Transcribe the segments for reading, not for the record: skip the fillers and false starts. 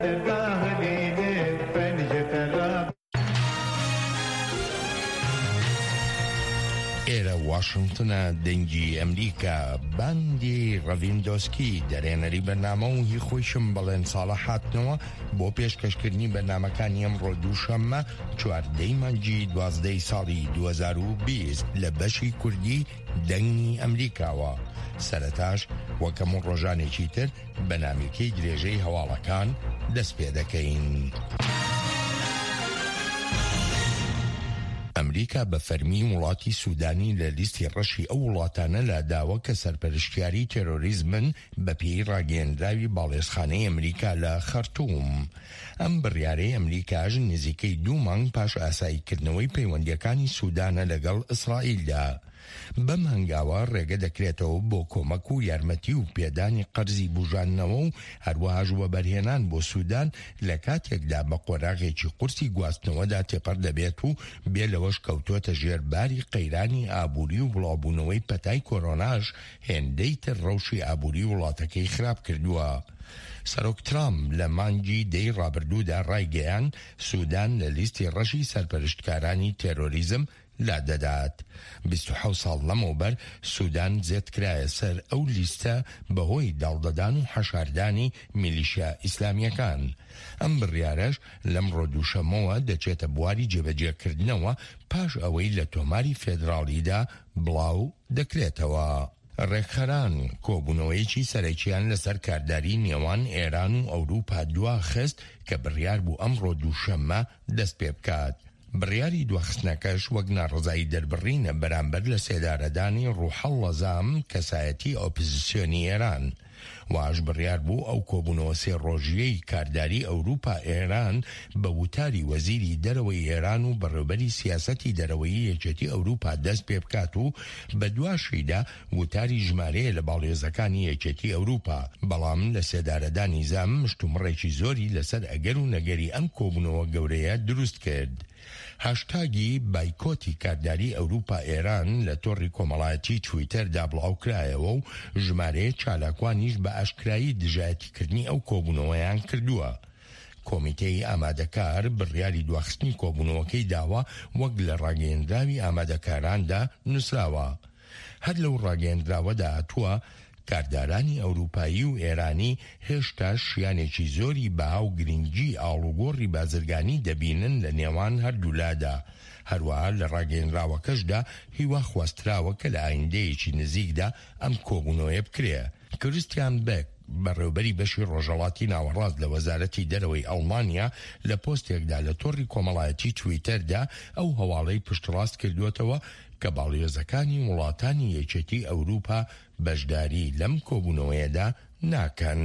ئێرە واشنگتنە دەنگی ئەمریکا باندی ڕەڤیندۆسکی دەرێنەری بەرنامە و هی خۆیشم بەڵێن ساڵە هاتنەوە بۆ پێشکەشکردنی بەرنامەکانی ئەمڕۆ دووشەممە 14 مانگی 12 ساڵی 2020 لە بەشی کوردی دەنگی ئەمریکاوە. سەرەتاش وەکەم ڕۆژانێکی تر بەنامێکی درێژەی هەواڵەکان دەست پێ دەکەین. ئەمریکا بە فەرمی وڵاتی سوودانی لە لیستی ڕەشی ئەو وڵاتانە لە داوە کە سەرپەرشتیاری تێرۆریزمن بە پێی ڕاگەیەندراوی باڵێزخانەی ئەمریکا لە خەرتووم. ئەم بڕیارەی ئەمریکاژ نزیکەی 2 مانگ پاش ئاساییکردنەوەی پەیوەندیەکانی سوودانە لەگەڵ ئیسرائیلدا. بەم هەنگاوە ڕێگە دەکرێتەوە بۆ کۆمەک و یارمەتی و پێدانی قەرزی بوژاننەوە و هەروەها وەبەرهێنان بۆ سوودان لە کاتێکدا بە قۆراغێکی قورسی گواستنەوەدا تێپەر دەبێت و بێ لەوەش کەوتۆتە ژێرباری قەیرانی ئابووری و بڵاوبوونەوەی پەتای کۆرۆناژ هێندەی تر ڕەوشی ئابووری وڵاتەکەی خراپ کردووە. سەرۆک ترامپ لە مانگی دەی ڕابردوودا ڕایگەیان سوودان لە لیستی ڕەشی سەرپەرشتکارانی تێرۆریزم لا دەدات. 27 ساڵ لەمەوبەر سوودان زێت کرایە سەر ئەو لیستە بەهۆی داڵدەدان و حەشاردانی میلیشیا ئیسلامیەکان. ئەم بڕیارەش لەمڕۆ دووشەمەوە دەچێتە بواری جێبەجێکردنەوە پاش ئەوەی لە تۆماری فێدراڵیدا بڵاو دەکرێتەوە. ڕێکخەران کۆبوونەوەیەکی سەرەکیان لەسەر کارداری نێوان ئێران و ئەوروپا دواخست کە بڕیار بوو ئەمڕۆ دووشەممە دەست پێ بکات. بڕیاری دواخستنەکەش وەک ناڕزایی دەربڕینە بەرامبەر لە سێدارەدانی ڕوحەڵڵە زام کەسایەتی ئۆپۆزیسیۆنی ئێران. واش بڕیار بوو ئەو کۆبوونەوە سێ ڕۆژیەی کارداری ئەوروپا ئێران بە وتاری وەزیری دەرەوەی ئێران و بەڕێوەبەری سیاسەتی دەرەوەی یەکێتی ئەوروپا دەست پێ بکات و بە دواشیدا وتاری ژمارەیە لە باڵێزەکانی یەکێتی ئەوروپا. بەڵام لە سێدارەدانی زام مشتومڕێکی زۆری لەسەر ئەگەر و نەگەری ئەم کۆبوونەوە گەورەیە دروست کرد. هاشتاگی بایکۆتی کارداری ئەوروپا ئێران لە تۆڕی کۆمەڵایەتی تویتەردا بڵاوکرایەوە و ژمارەیە چالاکوانیش بە ئاشکرایی دژایەتیکردنی ئەو کۆبوونەوەیان کردووە. کۆمیتەی ئامادەکار بڕیاری دواخستنی کۆبوونەوەکەی داوە وەک لە ڕاگەیەندراوی ئامادەکاراندا نووسراوە. هەر لەو ڕاگەیەندراوەدا هاتووە کاردارانی ئەوروپایی و ئێرانی هێشتا شیانێکی زۆری بەها و گرنگی ئاڵوگۆڕی بازرگانی دەبینن لە نێوان هەردوولادا. هەروەها لە ڕاگەیەنراوەکەشدا هیوا خواستراوە کە لە ئایندەیەکی نزیکدا ئەم کۆبوونەوەیە بکرێ. کریستیان بێک بەڕێوەبەری بەشی ڕۆژهەڵاتی ناوەڕاست لە وەزارەتی دەرەوەی ئەڵمانیا لە پۆستێکدا لە تۆڕی کۆمەڵایەتی تویتەردا ئەو هەواڵەی پشتڕاست کردوێتەوە کە باڵێۆزەکانی وڵاتانی یەکێتی ئەوروپا بەشداری لەم کۆبوونەوەیەدا ناکەن.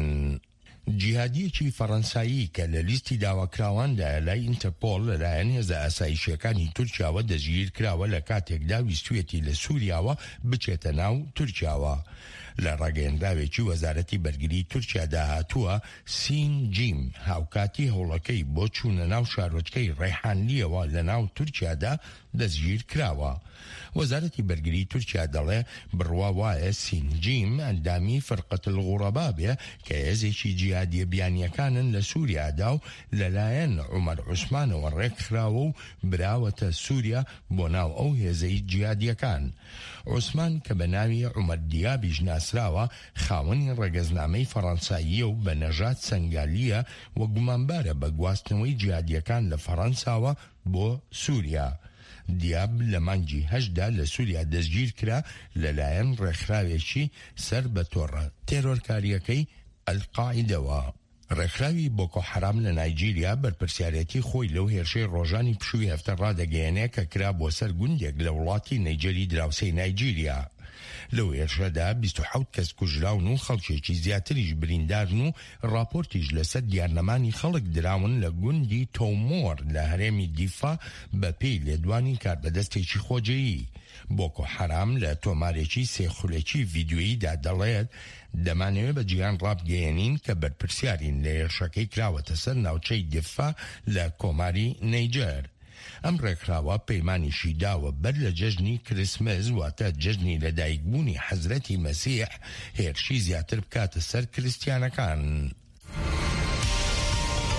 جیهادیەکی فەڕەنسایی کە لە لیستی داواکراواندا لای ئینتەرپۆل لەلایەن هێزە ئاسایشیەکانی تورکیاوە دەژیر کراوە لە کاتێکدا ویستویەتی لە سووریاوە بچێتە ناو تورکیاوە. لە ڕاگەیەندراوێکی وەزارەتی بەرگری تورکیادا هاتووە سین جیم هاوکاتی هەوڵەکەی بۆ چوونە ناو شارۆچکەی ڕێحانلیەوە لە ناو تورکیادا دەستگیر کراوە. وەزارەتی بەرگری تورکیا دەڵێ بڕوا وایە سین جیم ئەندامی فەرقەتل غوڕەبا بێ کە هێزێکی جیهادیە بیانیەکانن لە سووریادا و لەلایەن عومەر عوسمانەوە ڕێکخراوە و براوەتە سووریا بۆ ناو ئەو هێزەی جیهادیەکان. عوسمان کە بە ناوی عومەر دیابیش ناسراوە خاوەنی ڕێگەزنامەی فەڕەنساییە و بە نەژاد سەنگالیە و گومانبارە بە گواستنەوەی جیهادیەکان لە فەڕەنساوە بۆ سووریا. دیاب لە مانگی هەشدا لە سووریا دەستگیر کرا لەلایەن ڕێکخراوێکی سەر بە تۆڕە تێرۆرکاریەکەی ئەلقاعیدەوە. ڕێکخراوی بۆکۆ حەرام لە نایجیریا بەرپرسیارەتی خۆی لەو هێرشەی ڕۆژانی پشووی هەفتە ڕادەگەیەنێ کە کرا بۆ سەر گوندێک لە وڵاتی نەیجەری دراوسەی نایجیریا. لەو هێرشەدا 27 کەس کوژراون و خەڵکێکی زیاتریش بریندارن و راپۆرتیش لەسەر دیارنەمانی خەڵک دراون لە گوندی تۆمۆر لە هەرێمی دیفا بە پێی لێدوانی کاربەدەستێکی خۆجەیی. بۆکۆ حەرام لە تۆمارێکی سێخولێکی ڤیدیۆییدا دەڵێت دەمانەوێت بە جیهان ڕابگەیەنین کە بەرپرسیارین لە هێرشەکەی کراوەتە سەر ناوچەی دیفا لە کۆماری نەیجەر. ئەم ڕێکخراوە پەیمانیشی داوە بەر لە جەژنی کریسمس واتە جەژنی لەدایکبوونی حەزرەتی مەسیح هێرشی زیاتر بکاتە سەر کریستیانەکان.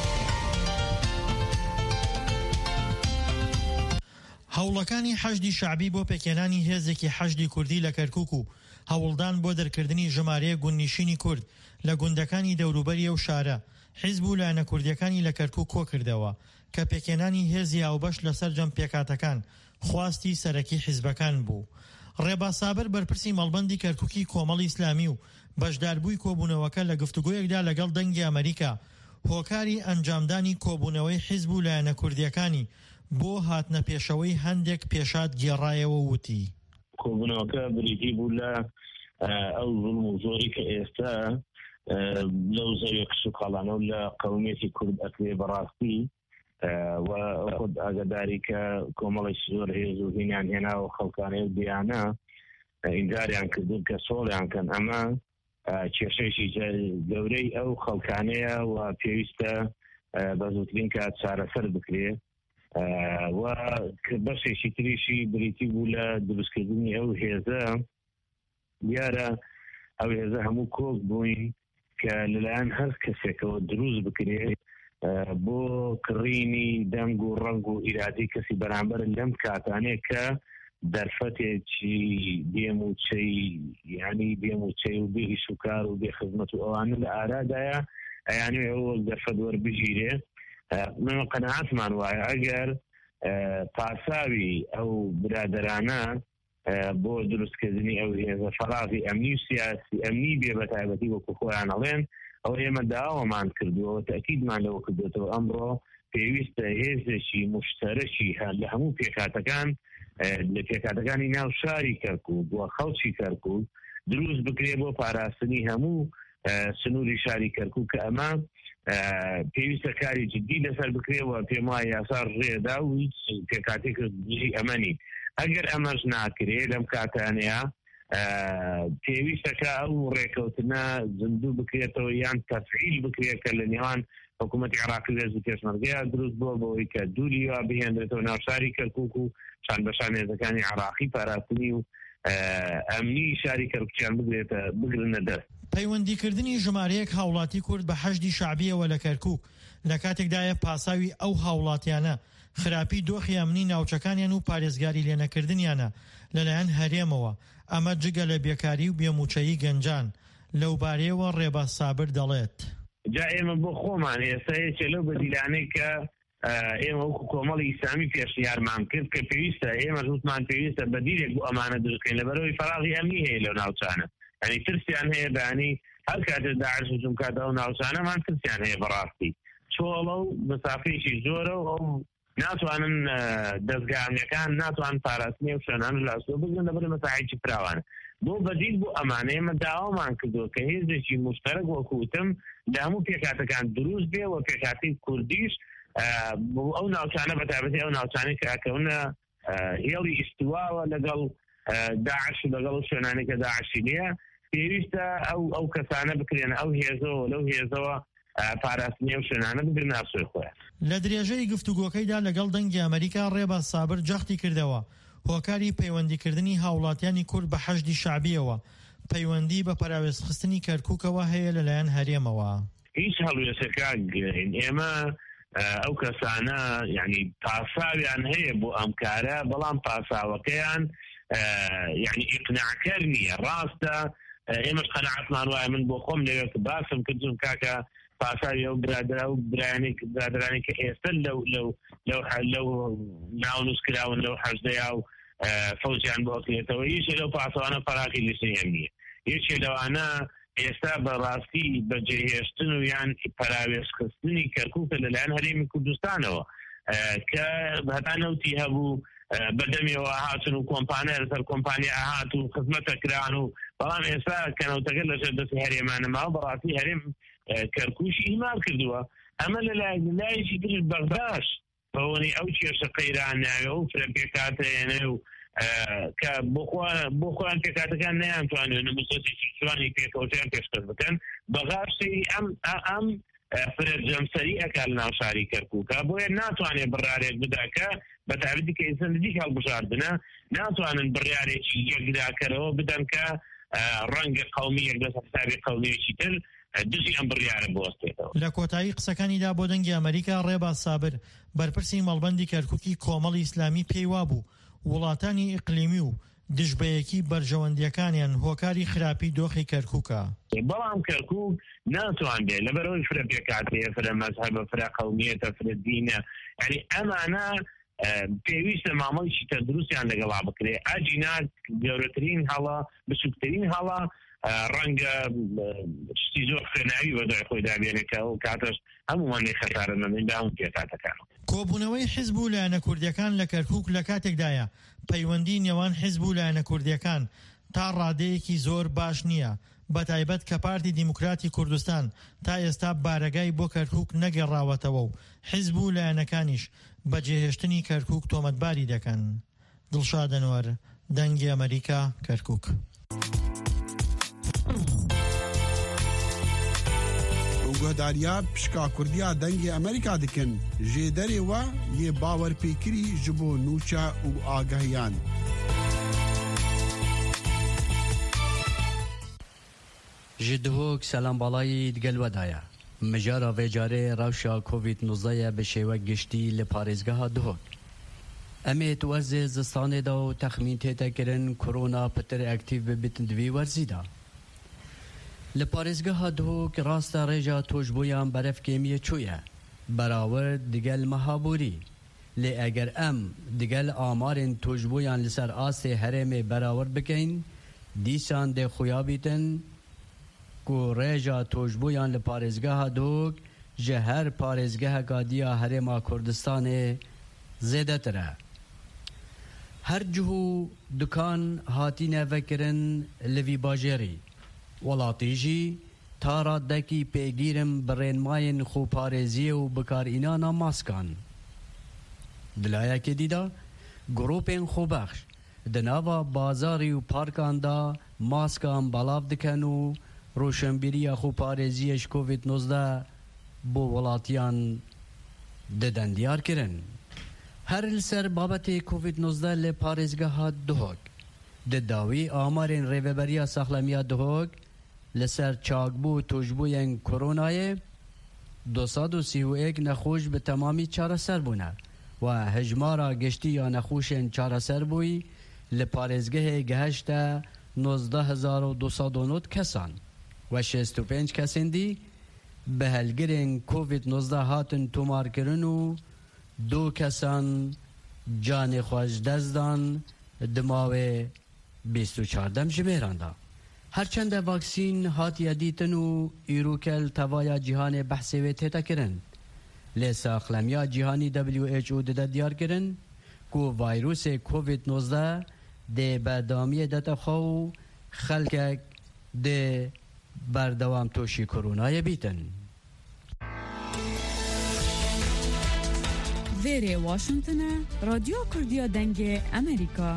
هەوڵەکانی حەشدی شعبی بۆ پێکێنانی هێزێکی حەشدی کوردی لە کەرکووک و هەوڵدان بۆ دەرکردنی ژمارەیە گوندنشینی کورد لە گوندەکانی دەوروبەری ئەو شارە حیزب و لایەنە کوردیەکانی لە کەرکووک کۆ کردەوە کە پێکێنانی هێزی هاوبەش لەسەر جەم پێکاتەکان خواستی سەرەکی حیزبەکان بوو. ڕێبا سابر بەرپرسی مەڵبەندی کەرکووکی کۆمەڵی ئیسلامی و بەشداربووی کۆبوونەوەکە لە گفتوگۆیەکدا لەگەڵ دەنگی ئەمریکا هۆکاری ئەنجامدانی کۆبوونەوەی حیزب و لایەنە کوردیەکانی بۆ هاتنە پێشەوەی هەندێک پێشات گێڕایەوە وتی کۆبوونەوەکە بریتی بوو لە ئەو ظلم و زۆری کە ئێستا لەو زەویە کچ و کاڵانە و لە قەومێتی کورد ئەکرێ بەڕاستی و خود ئاگاداری کە کۆمەڵی زۆر هێز و هینیان هێناوە خەڵکانەی و دیانە ئینجاریان کردو کە سۆڵیان کەن ئەمە کێشەیەکی گەورەی ئەو خەڵکانەیە و پێویستە بە زووترین کات چارەسەر بکرێ و بەشێکی تریشی بریتی بوو لە دروستکردنی ئەو هێزە دیارە ئەو هێزە هەموو کۆک بووین کە لەلایەن هەر کەسێکەوە دروست بکرێ بۆ کڕینی دەنگ و ڕەنگ و ئیرادی کەسی بەرامبەر لەم کاتانەیە کە دەرفەتێکی دێموچەی یعنی دێموچەی و بێ ئیشوکار و بێ خزمەت و ئەوانە لە ئارادایە ئەیانوێ ئەوە دەرفەت وەربژیرێ. من قەنەعاتمان وایە ئەگەر پاساوی ئەو برادەرانە بۆ دروستکردنی ئەو هێزە فەراغی ئەمنی و سیاسی ئەمنی بێ بە تایبەتی وەکو خۆیان ئەڵێن ئەو ئێمە داوامان کردووە تەکیدمان لەوە کردوێتەوە ئەمڕۆ پێویستە هێزێکی مشتەرەکی لە هەموو پێکاتەکان لە پێکاتەکانی ناو شاری کەرکووک بۆ خەڵکی کەرکووک دروست بکرێ بۆ پاراستنی هەموو سنووری شاری کەرکووک کە ئەمە پێویستە کاری جدی لەسەر بکرێەوە پێم وایە یاسا ڕێدا و هیچ پێکاتێکی ئەمەنی. ئەگەر ئەمەش ناکرێ لەم کاتانەیە پێویستەکە ئەو ڕێکەوتنە زندوو بکرێتەوە یان تەفعیل بکرێت کە لە نێوان حکوومەتی عێراقی و هێزی پێشمەرگەیە دروست بووە بەوەی کە دووری وا بهێنرێتەوە ناو شاری کەرکووک و شان بەشان هێزەکانی عێراقی پاراستنی و ئەمنی شاری کەرکووکیان بگرنە دەست. پەیوەندیکردنی ژمارەیەک هاوڵاتی کورد بە حەشدی شعبیەوە لە کەرکووک لە کاتێکدایە پاساوی ئەو هاوڵاتیانە خراپی دۆخی ئەمنی ناوچەکانیان و پارێزگاری لێنەکردنیانە لەلایەن هەرێمەوە ئەمە جگە لە بێکاری و بێموچەیی گەنجان لەوبارەیەوە ڕێبا سابر دەڵێت. جا ئێمە بۆ خۆمان ئێستا هێچە لەو بەدیلانەی کە ئێمە وەکو کۆمەڵی ئیسلامی پێشنیارمان کرد کە پێویستە ئێمە زووتمان پێویستە بەدیلێک بۆ ئەمانە دروستکەین لەبەرەوەی فەراغی ئەمنی هەیە لەو ناوچانە ئەنی ترسیان هەیە بەیانی هەر کاتێ داعش هجوم کاتە ئەو ناوچانەمان ترسیان هەیە بەڕاستی چۆڵە و مەسافەیەکی زۆرە و ئەو ناتوانن دەستگامیەکان ناتوان پاراستنی و شوێنان لە ئەسووە بگرن لەبەر مەساحێکی فراوانە بۆ بەدیل بۆ ئەمانە ئێمە داوامان کردووە کە هێزێکی مشتەرەک وەکوتم لە هەموو پێکاتەکان دروست بێ و پێکاتی کوردیش ئەو ناوچانە بەتابەتی ئەو ناوچانەی کە ئەکەونە هێڵی ئیستواوە لەگەڵ داعش و لەگەڵ شوێنانی کە داعشی نییە پێویستە ئەو کەسانە بکرێن ئەو هێزەوە لەو هێزەوە پاراستنی و شوێنانە بگرن ئاسوی خۆیان. لە درێژەی گفتوگۆکەیدا لەگەڵ دەنگی ئەمریکا ڕێبا سابر جەختی کردەوە هۆکاری پەیوەندیکردنی هاوڵاتیانی کورد بە حەشدی شعبیەوە پەیوەندی بە پەراوێزخستنی کەرکووکەوە هەیە لەلایەن هەرێمەوە. هیچ هەڵوێستەکە گرین ئێمە ئەو کەسانە یعنی پاساویان هەیە بۆ ئەم کارە بەڵام پاساوەکەیان یعنی ئیقناعکەر نییە ڕاستە ئێمەش قەنەعەتمان وایە من بۆ خۆم لەوێ کە باسم کردم کاکە پاساوی ئەو برادرا و برادرانی کە ئێستا لەو ناونووسکراون لەو حەشدەیە و فەوزیان بۆ ئەکرێتەوە یەکێ لەو پاسەوانە فەراقی لیستەی هەم نییە یەکێ لەوانە ئێستا بەڕاستی بەجێهێشتن و یان پەراوێزخستنی کەرکووکە لەلایەن هەرێمی کوردستانەوە کە هەتا نەوتی هەبوو بەدەمیەوە هاتن و کۆمپانیا لەسەر کۆمپانیا هات و خزمەتەکران و بەڵام ئێستا کەنەوتەکە لەسەر دەستی هەرێمانە ماوە بەڕاستی هەرێم کەرکووشی ئیمار کردووە ئەمە لەلایەکی تر بەغداش بەوەی ئەو کێشە قەیران ناوێ و فرە پێکاتەیەنێ و کە بۆ خۆیان پێکاتەکان نەیانتوانێت نموسەتێکی جوانی پێکەوتیان پێشکەش بکەن بەغاشتی ئەم فرد جەمسەری ئەکا لە ناو شاری کەرکووکە بۆیە ناتوانێت بڕارێک بداکە بە تابەتی کە ئینسان نزیک هەڵبژاردنە ناتوانن بڕیارێکی یەکداکەرەوە بدەن کە ڕەنگە قەومیەک لەسەر حسابی قەومیەکی تر دزی ئەم بڕیارە بوەستێتەوە. لە کۆتایی قسەکانیدا بۆ دەنگی ئەمریکا ڕێباز سابر بەرپرسی مەڵبەندی کەرکووکی کۆمەڵی ئیسلامی پێی وابوو وڵاتانی ئیقلیمی و دژبەیەکی بەرژەوەندیەکانیان هۆکاری خراپی دۆخی کەرکووکە. بەڵام کەرکووک ناتوانێت لەبەرەوەی فرە پێکاتەیە، فرە مەزهەبە، فرە قەومیەتە، فرە دینە، یعنی ئەمانە پێویستە مامەڵیشی تەندروستیان لەگەڵا بکرێ. ئاجینا گەورەترین هەڵە بچووکترین هەڵە ڕەنگە شتی زۆر خوێناوی بەدوای خۆی دابێنێتەوە و کاتەش هەموومان خەتارە نەمێندا هەموو پێکاتەکان. کۆبوونەوەی حیزب و لایەنە کوردیەکان لە کەرکووک لە کاتێکدایە پەیوەندی نێوان حیزب و لایەنە کوردیەکان تا ڕادەیەکی زۆر باش نییە، بەتایبەت کە پارتی دیموکراتی کوردستان تا ئێستا بارەگای بۆ کەرکووک نەگەڕاوەتەوە و حیزب و لایەنەکانیش بەجێهێشتنی کەرکووک تۆمەتباری دەکەن. دڵشاد ئەنوەر، دەنگی ئەمریکا، کەرکووک. گۆداریا پشکا کوردیا دەنگی ئەمریکا دکن ژێ دەرێوە یێ باوەرپێکری ji bo nûça û agahiyan. ji dihok selambalayî digel we daye. Mijara vê carê rewşa COVID-19 bi şêwek giştî li parêzgeha Dihok. Em ê tu werzê zistanê da û texmîn tête kirin korona pitir aktîv bibitin divî werzî da. Li parêzgeha Dihok rasta rêja tojbûyan berevkêmiyê çûye. Berawer digel mehaborî. Lê eger em digel amarên tojbûyan li ser asê herêmê berawer bikin, dîsan dê xuya bîtin ku rêja tojbûyan li parêzgeha Dihok ji her parêzgeheka diya herêma Kurdistanê zêdetir e. Her cihû dukan hatîne vekirin li vî bajêrî. Welatî jî ta raddekî pêgîrin bi rênmayên xûparêziyê û bikarînana maskan. Dilayekê dîda grûpên xûbexş di nava bazarî û parkan da maskan belav dikin û roşenbîriya xûparêziyê ji COVID-19 bo welatiyan didin diyar kirin. Her li ser babetê COVID-19 li parêzgeha Dihok di dawî amarên rêveberiya saxlemiya Dihok li ser çakbû tojbûyên koronayê 231 nexweş bi temamî çareser bûne ve hejmara giştî ya nexweşên çareserbûyî li parêzgehê gihişte 19,209 kesan ve 65 kesên dî bi helgirên COVID-19 hatin tomarkirin û 2 kesan canê xwe ji dest dan di mavê 24 ji mêran da. Herçende vaksîn hatiye dîtin û îrokel tevaya cîhanê behsê wê tête kirin. Lê saxlemiya cîhanî WHO dide diyar kirin ku vayrosê COVID-19 dê berdamiyê dete xwe û xelkek dê berdewam toşî koronayê bîtin. Vêrê Washington'a Radyo Kurdiya Dengê Amerika.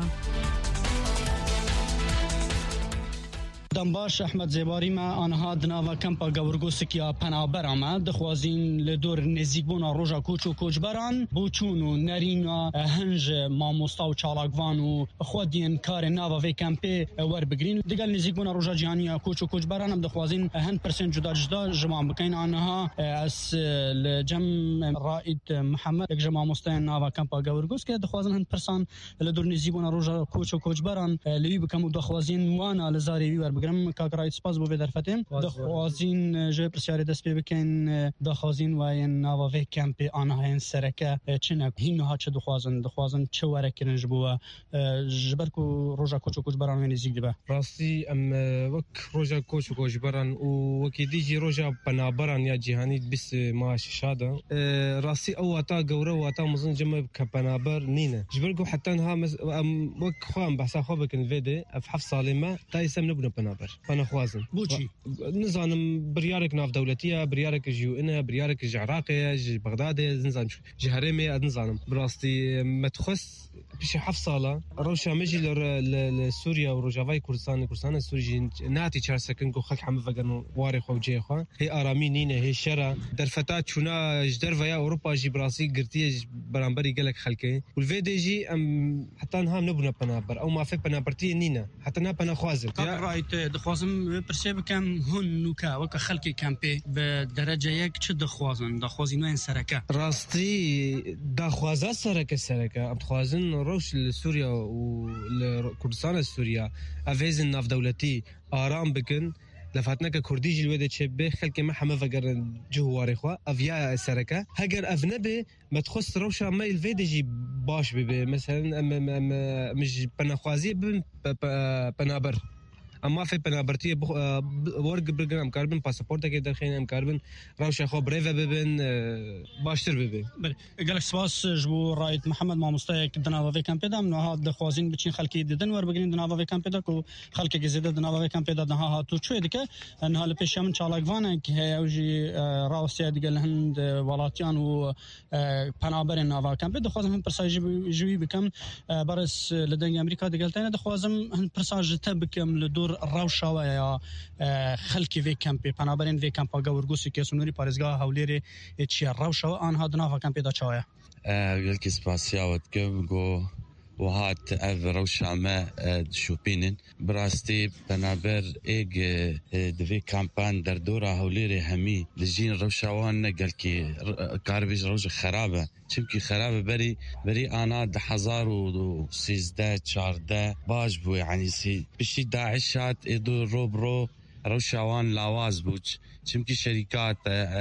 دەمباش ئەحمەد زێباری me anha di nava kempa gewrgosikiya penabera me dixwazîn li dor nêzîkbûna roja koç û koçberan bû çûn û nerîna hin ji mamosta û çalakvan û xwediyên karê nava vê kempê werbigirîn. Digel nêzîkbûna roja cîhaniya koç û koçberan em dixwazîn hin pirsên cuda cuda ji wan bikin. Anha ez li cem Raîd Mihemed ek ji mamostayên nava kempa gewrgoskiya dixwazin hin pirsan li dor nêzîkbûna roja koç û koçberan li wî bikim û dixwazîn wana li zarê wî werbigirin. کاکرایت سپاس بۆ دەرفەتێن دەخوازین ژێ پرسیارێ دەست پێ بکەین دەخوازین وایەن ناوەڤێ کەمپێ ئانهایەن سەرەکە چنە هینها چه دخوازن چه وەرەکردنج بووە ji ber ku roja koç û koçberan wê nêzik dibe. Rastî em wek roja koç û koçberan û wekî dî jî roja penaberan ya cîhanî bîst maha şişa da rastî ew wata gewre wata mezin cem ke penaber nîne. Ji ber ku heta niha em wek xwe em behsa xwe bikin vê de ev heft salê me ta êsem nebûne penaber. أنا خوازن. بوشي. نظام بريارك ناف دولتية بريارك جيوئنا بريارك جعراقية بغداد نظام جهرمي نظام براستي متخص بشي حف صالة روشا مجي لسوريا وروجافاي كردستان سوري ناتي چار سكن كو خلق حمد فقن واري خو جي خو هي آرامي نينه هي شرا درفتات چونا جدر ويا أوروبا جي براسي قرتية برانبري قلق خلقه والفي دي جي حتى نهام نبنا بنابر أو ما في بنابرتي نينه حتى نا بنا خوازن. رايت دخوازم پرسه بکم هون نوکا وک خلکی کمپی به درجه یک چه دخوازین سرکه راستی دخوازه سرکه ابخوازن روش لسوريا ولكردستان سوريا افيزن ناف دولتي آرام بكن لفاتنا كردي جلوده تشبه خلك ما حما فقر جواري خوا افيا سركه هاجر افنبي ما تخص روشا ما الفيدجي باش بي مثلا مش بنخوازي بنابر اما في بنابرتي ورق برنامج كاربن باسبورت كي دخين كاربن روشا خو بريفا ببن باشتر ببن بله قالك سواس جبو رايت محمد ما مستيق دنا في كامبيدا من هاد خوازين بچين خلكي ددن ور بگين دنا في كامبيدا كو خلكي جزيده دنا في كامبيدا دنا ها تو شوي دك ان هال بيشام چالاگوان كي هيوجي راوسيا دگل هند ولاتيان و پنابر ناوا كامبيدا خوازم هم برساج جوي بكم برس لدن امريكا دگلتين خوازم هم برساج تبكم لدور روشا و خلکی وی کمپی پنابرین وی کمپا گورگوسی که سنوری پارزگاه هولری چی روشا آنها دناف کمپی دا چایا قلت سپاسیاوت گو وهات اف روشا ما شوبينن براستي بنابر ايج دفي كامبان در دورا هوليري همي لجين روشاوان قالكي كاربيج روج خرابه چمكي خرابه بري انا 2013 باش بو يعني سي بشي داعشات ادو روبرو روشاوان لاواز بوش چمكي شركات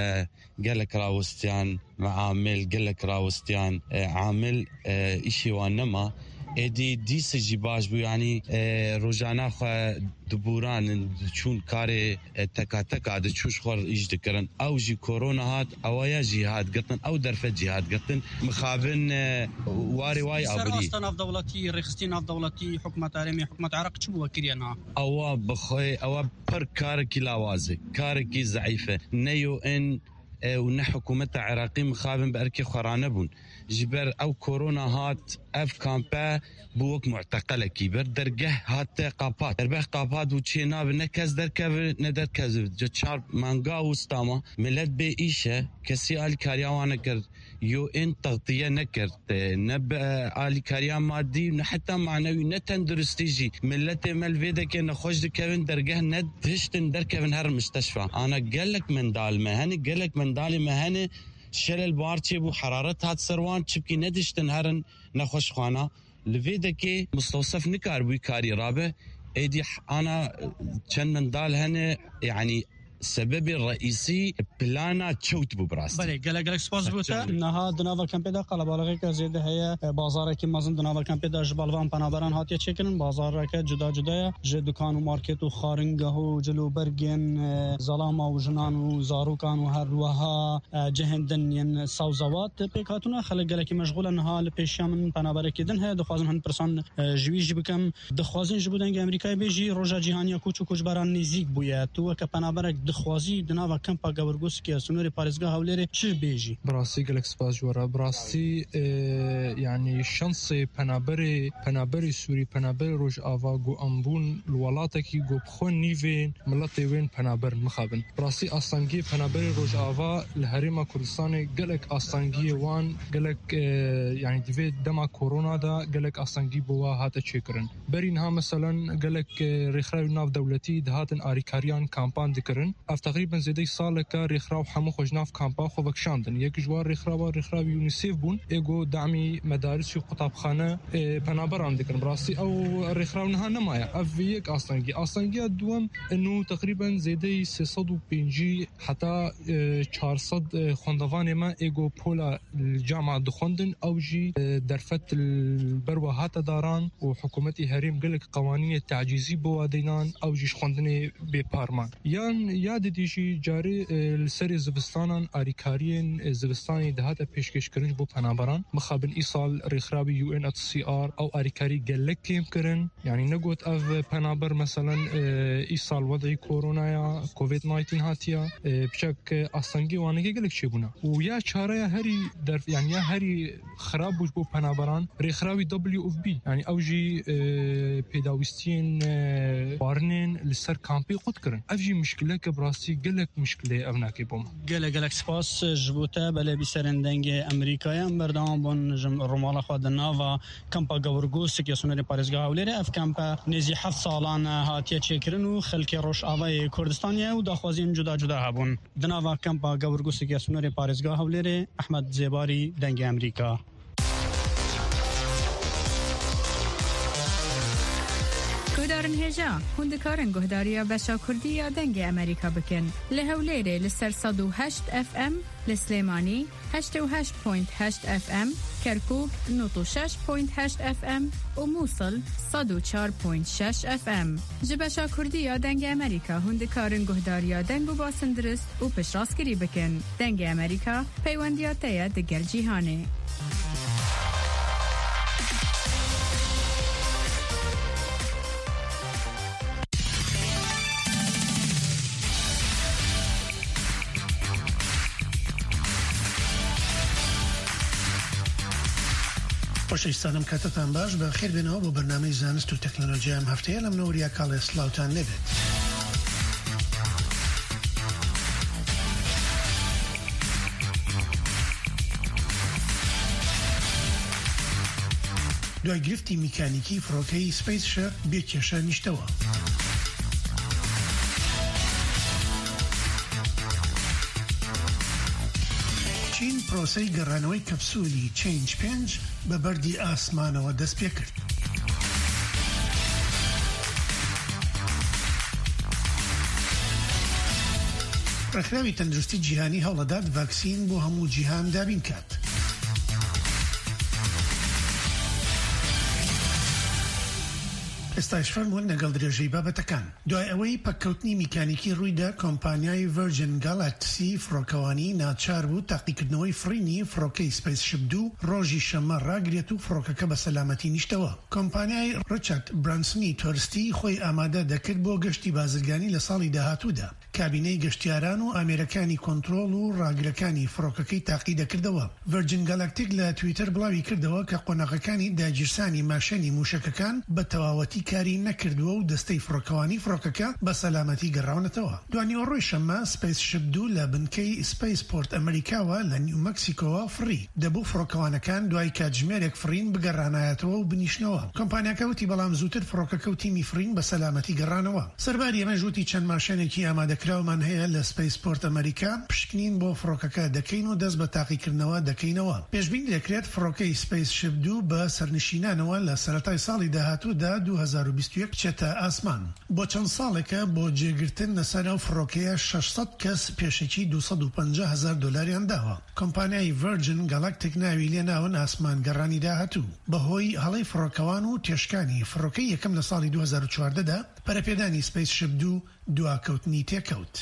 قالك راوستيان معامل قالك راوستيان عامل اشي وانما ادي ديسجي باش بو يعني روجانا خو دبوران چون کار تکاتک عاد چوش خور ایج دکرن او جی کرونا هات او یا جهاد قطن او درفه جهاد قطن مخابن واري واي ابري استناف دولتي رخصتين دولتي حكومه عالمي حكومه عراق چبو وكرينا او بخوي او پر کار کی لاوازه کار کی ضعيفه نيو ان ون حكومه عراقي مخابن باركي خرانه بون جبر او كورونا هات اف كامبا بوك معتقله كبر درجه هات قابات دربه قابات وتشينا بنكز دركب ندركز جچار مانغا وستاما ملت بيشه كسي الكارياوانا كر يو ان تغطيه نكرت نب الكاريا مادي حتى معنوي نتندرستيجي ملت ملفيده كن خوش دكن درجه ندهشتن دركبن هر مستشفى انا قالك من دال مهني قالك من دال مهني شلل بارتي بو حرارتها سروان چبكي ندشتن هرن نخوش خانه لفيدكي مستوصف نكار بو كاري رابه ايدي انا كان من دال هنا يعني السبب الرئيسي بلانا تشوت ببراس بله قالك سباس بوتا انها دناوا كامبيدا قال بالغ كزيد هي بازار كي مازن دناوا كامبيدا جبالوان پنابران هاتيه چكن بازار که جدا جدا ج دکان و مارکت و خارنگه و جلو برگن ظلام و جنان و زاروکان و هر وها جهندن ين سوزوات بكاتنا خلق قالك مشغول انها لپیشام پنابر کدن هي دخوازن هن پرسان جویج بكم دخوازن جبودن امریکای بيجي روجا جهانیا کوچ کوچ بران نزیک بویا تو که پنابر دخوازی دناوا کمپا گورگوس که سنوری پارزگاه هولری چه بیجی براسي قالك سباس جورا براسي يعني شانسي پنابري سوري پنابري روج آوا گو امبون الولاتكي گو بخون نيفين ملتي وين پنابر مخابن براسي آستانگي پنابري روج آوا الهريما كردستاني قالك آستانگي وان قالك يعني دفي دما كورونا دا قالك آستانگي بوا هاتا چكرن برينها مثلا قالك رخراوي ناف دولتي دهاتن آريكاريان كامبان دكرن اف تقريبا زيدي سالك رخراو حمو خوجناف كامبا خو بكشاندن يك جوار رخراو يونيسيف بون ايغو دعمي مدارس وقطابخانه پنابر عندكن براسي او رخراو نها نمايا اف يك اصلا دوم انه تقريبا زيدي 350 حتى 400 خوندوان ما ايغو بولا الجامعه دخوندن او جي درفت البروا هاتا داران وحكومتي هريم قالك قوانين التعجيزي بوادينان او جي خوندني ببارمان یاد دیجی جاری لسری زبستانان آریکارین زبستانی دهات پیشکش کرنج بو پنابران مخابن ایسال رخرابی UNHCR او آریکاری گلک کیم کرن يعني نقول اف پنابر مثلا ایسال وضعی کورونا یا کووید 19 هاتیا بشك اصلنگی وانگی گلک چی بونا و یا چاره هری در يعني یا هری خراب بو پنابران رخرابی WFB يعني اوجي پیداوستین بارنین لسر کامپی قد کرن افجی مشكله براستی گلک مشکلی او ناکی بوم گلک سپاس جبوته بله بیسرندنگ امریکایی بردام بون رومالا خود ناوا کمپا گورگوس که سونری پارێزگا هەولێرە ئەف کەمپە نێزی 7 ساڵان هاتیە چێکردن و خەڵکی ڕۆژئاوای کوردستانیە و داخوازین جودا جودا هەبوون دناوا کەمپا گەورگوسێکی سونەری پارێزگا هەولێرێ ئەحمەد زێباری دەنگی ئەمریکا گهدارن هێژا هوندکارن گهداریە بەشا کوردی یا دەنگی ئەمریکا بکەن لە هەولێرێ لەسەر 108 FM لە سلێمانی 88.8 FM كركوك 96.8 FM وموصل 104.6 FM جبشا كردية دنگ أمريكا هندكارن گهداريا دنگ باسن درست و پشراسكري بكن دنگ أمريكا پیوندياتيا دگل جيهاني خۆشەویستانم کاتتان باش بە خێر بێنەوە بۆ بەرنامەی زانست و تەکنۆلۆژیا ئەم هەفتەیە لەم نەوەریا کاڵێ سلااوتان لێبێت. دوای گرفتی میکانیکی فڕۆکەی سپیسشپ بێکێشە نیشتەوە. چین پرۆسەی گەڕانەوەی کەپسولی چێنج 5 بە بەردی ئاسمانەوە دەست پێ کرد. ڕێکخراوی تەندروستی جیهانی هەوڵەدات ڤاکسین بۆ هەموو جیهان دابین کات. ئێستاش فەرموون لەگەڵ درێژەی بابەتەکان. دوای ئەوەی پەککەوتنی میکانیکی ڕوویدا کۆمپانیای ڤەرجن گالاکسی فڕۆکەوانی ناچار بوو تاقیکردنەوەی فڕینی فڕۆکەی سپیسشپ 2 ڕۆژی شەمە ڕاگرێت و فڕۆکەکە بە سەلامەتی نیشتەوە. کۆمپانیای ڕیچارد برانسنی تۆرستی خۆی ئامادە دەکرد بۆ گەشتی بازرگانی لە ساڵی داهاتوودا. کابینەی گەشتیاران و ئامێرەکانی کۆنترۆڵ و ڕاگرەکانی فڕۆکەکەی تاقی دەکردەوە. ڤەرجن گالاکتیک لە تویتەر بڵاوی کردەوە کە قۆناغەکانی داگیرسانی ماشێنی موشەکەکان بە تەواوەتی کاری نەکردووە و دەستەی فڕۆکەوانی فڕۆکەکە بە سەلامەتی گەڕاونەتەوە. دوانی ڕۆژ شەمە سپیسشپ 2 لە بنکەی سپیسپۆرت ئەمریکاوە لە نیو مەکسیکۆوە فڕی دەبوو فڕۆکەوانەکان دوای کاتژمێرێک فرین بگەڕانایەتەوە و بنیشنەوە. کۆمپانیاکە وتی بەڵام زووتر فڕۆکەکە و تیمی فرین بە سەلامەتی گەڕانەوە. سەرباری ئەمە ژووتی چەند ماشێنێکی ئامادەکراومان هەیە لە سپیسپۆرت ئەمریکا پشکنین بۆ فڕۆکەکە دەکەین و دەست بە تاقیکردنەوە دەکەینەوە. پێشبینی دەکرێت فڕۆکەی سپیسشپ 2 بە سەرنشینانەوە لە سەرەتای ساڵی داهاتوودا 2021 بچێتە ئاسمان. بۆ چەند ساڵێکە بۆ جێگرتن لەسەر ئەو فڕۆکەیە 600 کەس پێشێکی $250,000 داوە. کۆمپانیای ڤەرجن گالاکتیک ناوی لێناون ئاسمان گەڕانی داهاتوو بەهۆی هەڵەی فڕۆکەوان و تێشکانی فڕۆکەی یەکەم لە ساڵی 2014دا پەرەپێدانی سپیسشپ 2 دواکەوتنی تێکەوت.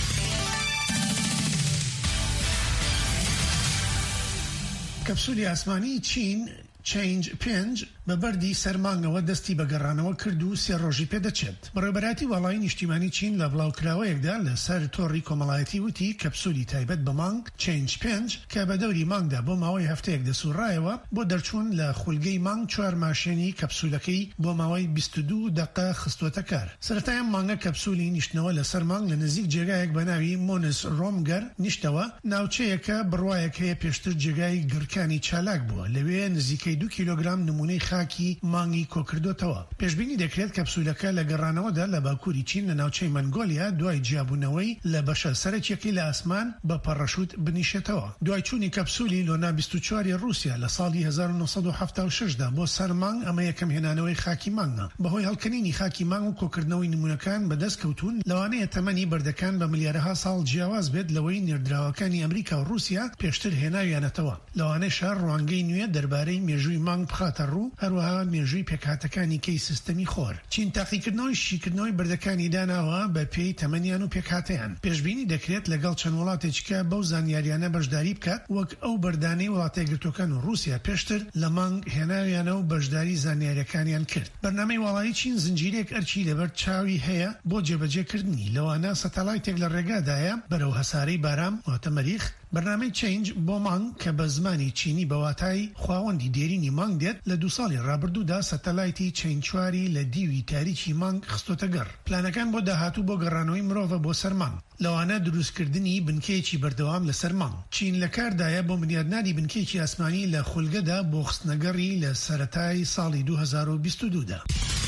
کەپسولی ئاسمانی چین چێنج 5 بە بەردی سەرمانگەوە دەستی بەگەڕانەوە کرد و 3 ڕۆژی پێدەچێت. بەڕێوەبەراتی وەڵای نیشتیمانی چین لە بڵاوکراوەیەکدا لەسەر تۆڕی کۆمەڵایەتی وتی کەپسولی تایبەت بە مانگ چێنج 5 کە بە دەوری مانگدا بۆ ماوەی هەفتەیەک دەسوڕایەوە بۆ دەرچوون لە خولگەی مانگ 4 ماشێنی کەپسولەکەی بۆ ماوەی 22 دقە خستوەتە کار. سەرەتای ئەم مانگە کەپسولی نیشتنەوە لەسەر مانگ لە نزیک جێگایەک بە ناوی مۆنس ڕۆمگەر نیشتەوە. ناوچەیەکە بڕوایەک هەیە پێشتر جێگای گرکانی چالاک بووە. لەوێ نزیکەی 2 کیلۆگرام نمونەی خاکی مانگی کۆکردوتەوە. پێشبینی دەکرێت کەپسولەکە لە گەڕانەوەدا لە باکووری چین لە ناوچەی مەنگۆلیا دوای جیابوونەوەی لە بەشە سەرەکیەکەی لە ئاسمان بە پەڕەشوت بنیشێتەوە. دوای چوونی کەپسولی لۆنا 24 رووسیا لە ساڵی 1976دا بۆ سەر مانگ ئەمە یەکەم هێنانەوەی خاکی مانگە. بەهۆی هەڵکەنینی خاکی مانگ و کۆکردنەوەی نمونەکان بەدەست کەوتون لەوانەیە تەمەنی بەردەکان بە ملیارەها ساڵ جیاواز بێت لەوەی نێردراوەکانی ئەمریکا و رووسیا پێشتر هێناویانەتەوە. لەوانەیە شار ڕوانگەی نوێ دەربارەی مێژووی مانگ بخاتە ڕوو هەروەها مێژووی پێکهاتەکانی کەی سیستەمی خۆر. چین تاقیکردنەوەی شیکردنەوەی بەردەکانی داناوە بە پێی تەمەنیان و پێکهاتەیان. پێشبینی دەکرێت لەگەڵ چەند وڵاتێکیکە بەو زانیاریانە بەشداری بکات وەک ئەو بەردانەی وڵاتە یەکگرتووەکان و رووسیا پێشتر لە مانگ هێناویانە و بەشداری زانیاریەکانیان کرد. بەرنامەی وڵایی چین زنجیرێک ئەرکی لەبەر چاوی هەیە بۆ جێبەجێکردنی. لەوانە سەتەلایتێک لە ڕێگادایە بەرەو هەسارەی بارام واتە مەریخ بەرنامەی چینج بۆ مانگ کە بە زمانی چینی بەواتای خواوەندی دێرینی مانگ دێت لە 2 ساڵی ڕابردوودا سەتەلایتی چینچواری لە دیوی تاریکی مانگ خستۆتە گەڕ. پلانەکان بۆ داهاتوو بۆ گەڕانەوەی مرۆڤە بۆ سەر مانگ، لەوانە دروستکردنی بنکەیەکی بەردەوام لەسەر مانگ. چین لە کاردایە بۆ بنیادنانی بنکەیەکی ئاسمانی لە خولگەدا بۆ خستنەگەڕی لە سەرەتای ساڵی 2022دا.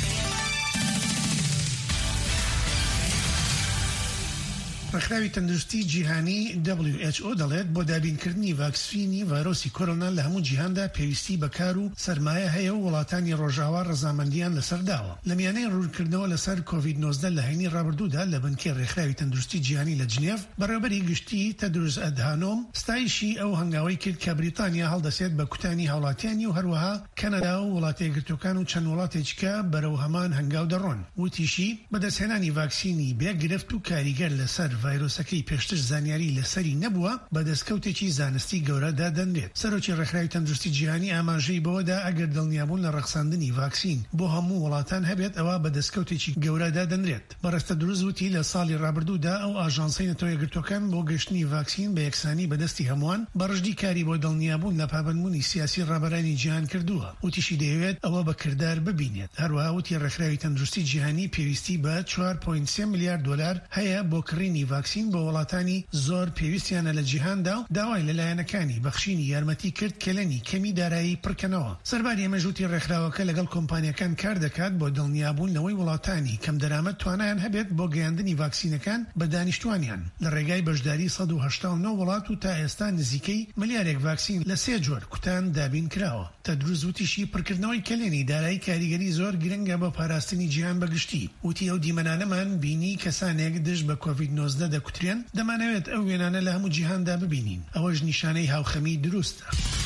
ڕێکخراوی تەندروستی جیهانی WHO دەڵێت بۆ دابینکردنی ڤاکسینی ڤایرۆسی کۆرۆنا لە هەموو جیهاندا پێویستی بەکار و سەرمایە هەیە و وڵاتانی ڕۆژاوا ڕەزامەندیان لەسەرداوە. لە میانەی ڕوونکردنەوە لەسەر کۆڤید-19 لە هەینی ڕابردوودا لە بنکەی ڕێکخراوی تەندروستی جیهانی لە جنێڤ بەڕێوەبەری گشتی تەدروس ئەدهانۆم ستایشی ئەو هەنگاوەی کرد کە بریتانیا هەڵدەسێت بە کوتانی هاوڵاتیانی و هەروەها کەنەدا و وڵاتە یەکگرتووەکان و چەند وڵاتێککە بەرەو هەمان هەنگاو دەڕۆن. وتیشی بەدەستهێنانی ڤاکسینی بێگرفت و کاریگەر لەسەر ڤایرۆسەکەی پێشتر زانیاری لەسەری نەبووە بە دەستکەوتێکی زانستی گەورەدا دەنرێت. سەرۆکی ڕێکخراوی تەندروستی جیهانی ئاماژەی بەوەدا ئەگەر دڵنیابوون لە ڕەخساندنی ڤاکسین بۆ هەموو وڵاتان هەبێت ئەوە بە دەستکەوتێکی گەورەدا دەنرێت. بەڕێستە دروست وتی لە ساڵی ڕابردوودا ئەو ئاژانسەی نەتەوە یەکگرتووەکان بۆ گەشتنی ڤاکسین بە یەکسانی بەدەستی هەمووان بەڕژدی کاری بۆ دڵنیابوون لە پابندبوونی سیاسی ڕابەرانی جیهان کردووە. وتیشی دەیەوێت ئەوە بە کردار ببینێت. هەروەها وتی ڕێکخراوی تەندروستی جیهانی پێویستی بە 4.3 میلیارد دلار هەیە بۆ کڕینی ڤاکسین بۆ وڵاتانی زۆر پێویستیانە لە جیهاندا و داوای لەلایەنەکانی بەخشینی یارمەتی کرد کەلەنی کەمی دارایی پڕکەنەوە. سەرباری ئەمەژوتی ڕێکخراوەکە لەگەڵ کۆمپانیەکان کار دەکات بۆ دڵنیابوون لەوەی وڵاتانی کەم دەرامەت توانایان هەبێت بۆ گەیاندنی ڤاکسینەکان بە دانیشتوانیان لە ڕێگای بەشداری 189 وڵات و تا ئێستا نزیکەی ملیارێک ڤاکسین لە 3 جۆر کوتان دابین کراوە. تەدروس وتیشی پڕکردنەوەی کەلێنی دارایی کاریگەری زۆر گرنگە بە پاراستنی جیهان بەگشتی. وتی ئەو دیمەنانەمان بینی کەسانێک دژ بە کۆڤید-19 دەکوترێن دەمانەوێت ئەو وێنانە لە هەموو جیهاندا ببینین. ئەوەش نیشانەی هاوخەمی دروستە.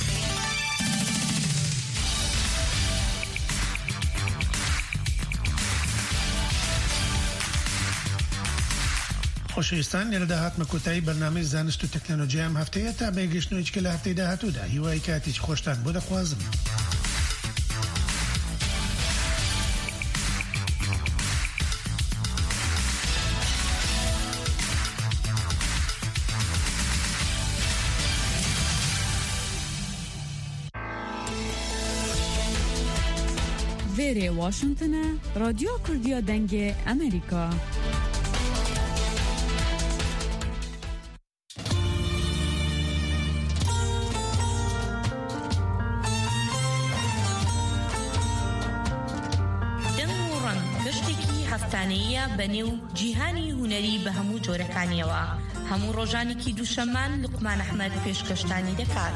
خۆشەویستان لێرە داهاتمە کۆتایی بەرنامەی زانست و تەکنۆلۆژیام هەفتەیە تا بەگەشتنەوەیچکە لە هەفتەی داهاتوودا هیوای کاتێکی خۆشتان بۆ دەخوازم. وێرێ واشنگتنە رادیۆ کوردیا دەنگێ ئەمریکا. هەفتانەیە بەنێو جیهانی هونەری بە هەموو جۆرەکانیەوە. هەموو ڕۆژانێکی دووشەممان لوقمان ئەحمەد پێشکەشتانی دەکات.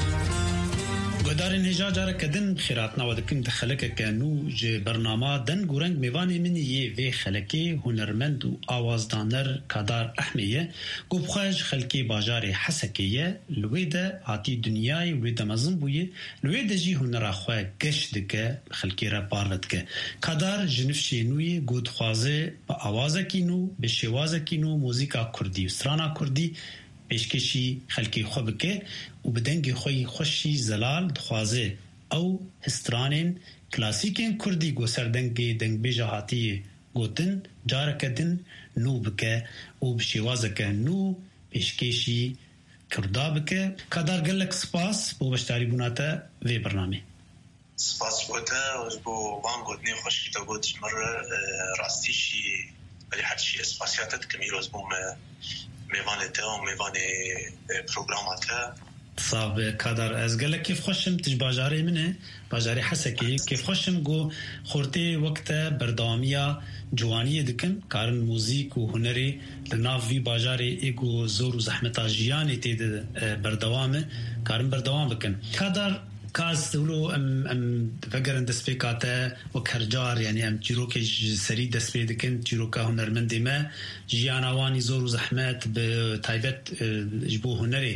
گۆدارên hêja careke din xêratnawa dikin di xelekeke nû ji bernama deng û reng mêvanê min yê vê xelekê hunermend û awazdaner Kadar Ehmê ye got xwe ji xelkê bajarê Hesekê ye li wê de hatî dunyayê wê de mezin bûye li wê de jî hunera xwe geş dike xelkê re parve dike. Kadar ji nifşê nû yê got dixwaze bi awazekî nû bi şêwazekî nû muzîka Kurdî û strana Kurdî pêşkêşî xelkê xwe bike û bi dengê xwe yî xweşî zelal dixwaze ew stranên klasîkên Kurdî got ser dengê dengbêja hatiyê gotin careke din nû bike û bi şêwazeke nû pêşkêşî Kurda bike. Kadar gelek spas bo beşdarîbûna te vê bernamê. Spas bo te bo van gotinê xweşî te got ji min re rastî jî belê herçî spasiya te dikim îroz bû me mêvanê te û mêvanê programa te. Sav Kadar ez gelek kêf xweşim tij bajarê min e bajarê Hesekê kêf xweşim got xortê wek te berdewamiya ciwaniyê dikin karin muzîk û hunerê li nav vî bajarê ê got zor û zehmeta jiyanê tê de berdewam e karin berdewam bikin. Kadar kaz dewlo em vegerin destpêka te wek her car yani em çîrokê ji serî destpê dikin çîroka hunermendê me jiyana wanî zor û zehmet bi taybet ji bo hunerê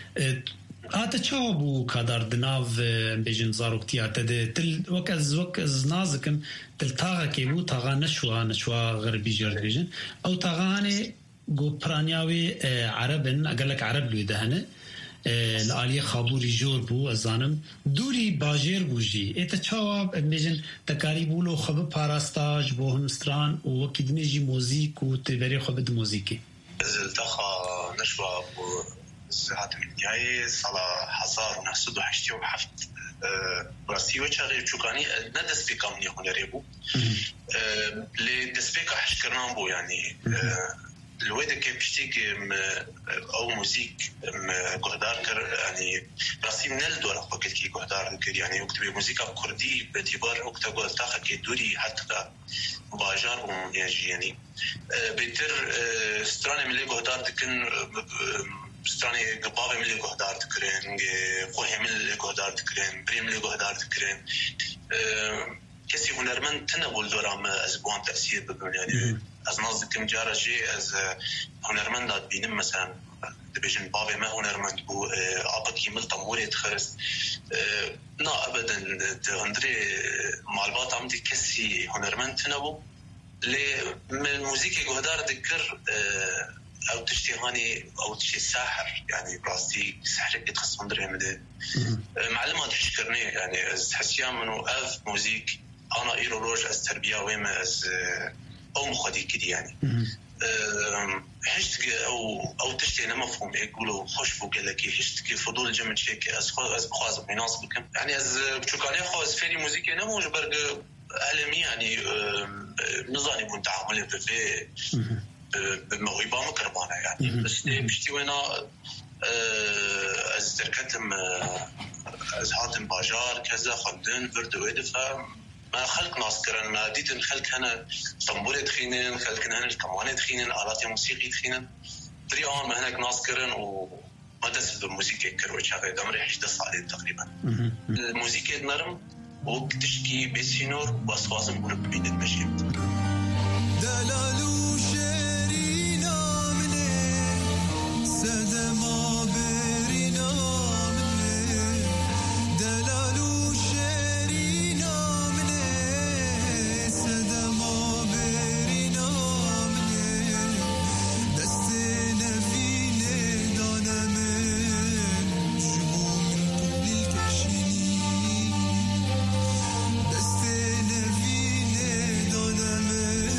Ate çawa bû Kadar di nav bêjin zaroktiya te de til wek ez nazikim til taxekê bû taxa neçwa xerbî jê dibêjin ew taxanê got piraniya wê erebin gelek ereb lê de hene li aliyê xaborî jor bû ez zanim dûrî bajêr bû jî ê te çawa bêjin te karî bû lo xwe biparasta ji bo him stran û wekî dinê jî muzîk û têberê xwe bidin muzîkê. Taxa neçwa bû هات من النهاية صار 1987 براسي وشغل شوكاني ندس بي كامني هنري بو لدس بي كحشكرنا بو يعني الويدا كي بشتيك او موزيك قهدار كر يعني براسي من الدور وقت كي قهدار كر يعني وقت بموسيقى كردي باعتبار وقت قول تاخ كي دوري حتى باجار ومنياجي يعني بيتر ستراني ملي قهدار دكن ستراني قبابة ملي قهدار تكرين قوهي ملي قهدار تكرين بريم ملي قهدار تكرين كسي هنرمن تنبول دورام أزبوان تأثير ببن يعني از نازكم جارة جي از هنرمن داد بينم مثلا دبيجن بابي ما هنرمن بو عبد كيمل طموري تخرس نا أبدا هندري معلومات عمدي كسي هنرمن تنبو من الموسيقى قهدار ذكر او تشتي هاني او تشتي ساحر يعني براستي سحرك تخص هندري مدى معلومات تشكرني يعني از حسيان منو اف موزيك انا ايرو روج از تربية ويما از او مخدي كدي يعني هشتك او تشتي انا مفهوم يقولوا خوش بو قالك هشتك فضول جمع شيك از بخواز بيناسبكم يعني از بشوكاني خواز فيري موزيكي نموش برق علمي يعني نظامي بون تعامل في بموهبة مكربانة يعني بس بشتي وينا از تركتم از هاتم باجار كذا خلدن فرد ويدف ما خلق ناسكرن ما ديتن خلق هنا طنبورة تخينن خلق هنا الكمانة تخينن آلات موسيقي تخينن دري آن ما هناك ناسكرن وما دست بالموسيقى كروش هذا دمري 11 ساعة تقريبا الموسيقى نرم وتشكي بسينور وأصوات قرب بين المشي دلالو شيرينا مني سدما برينا مني دلالو شيرينا مني سدما برينا مني دستنا فيني دانا من جبو من كل الكشيني دستنا فيني دانا من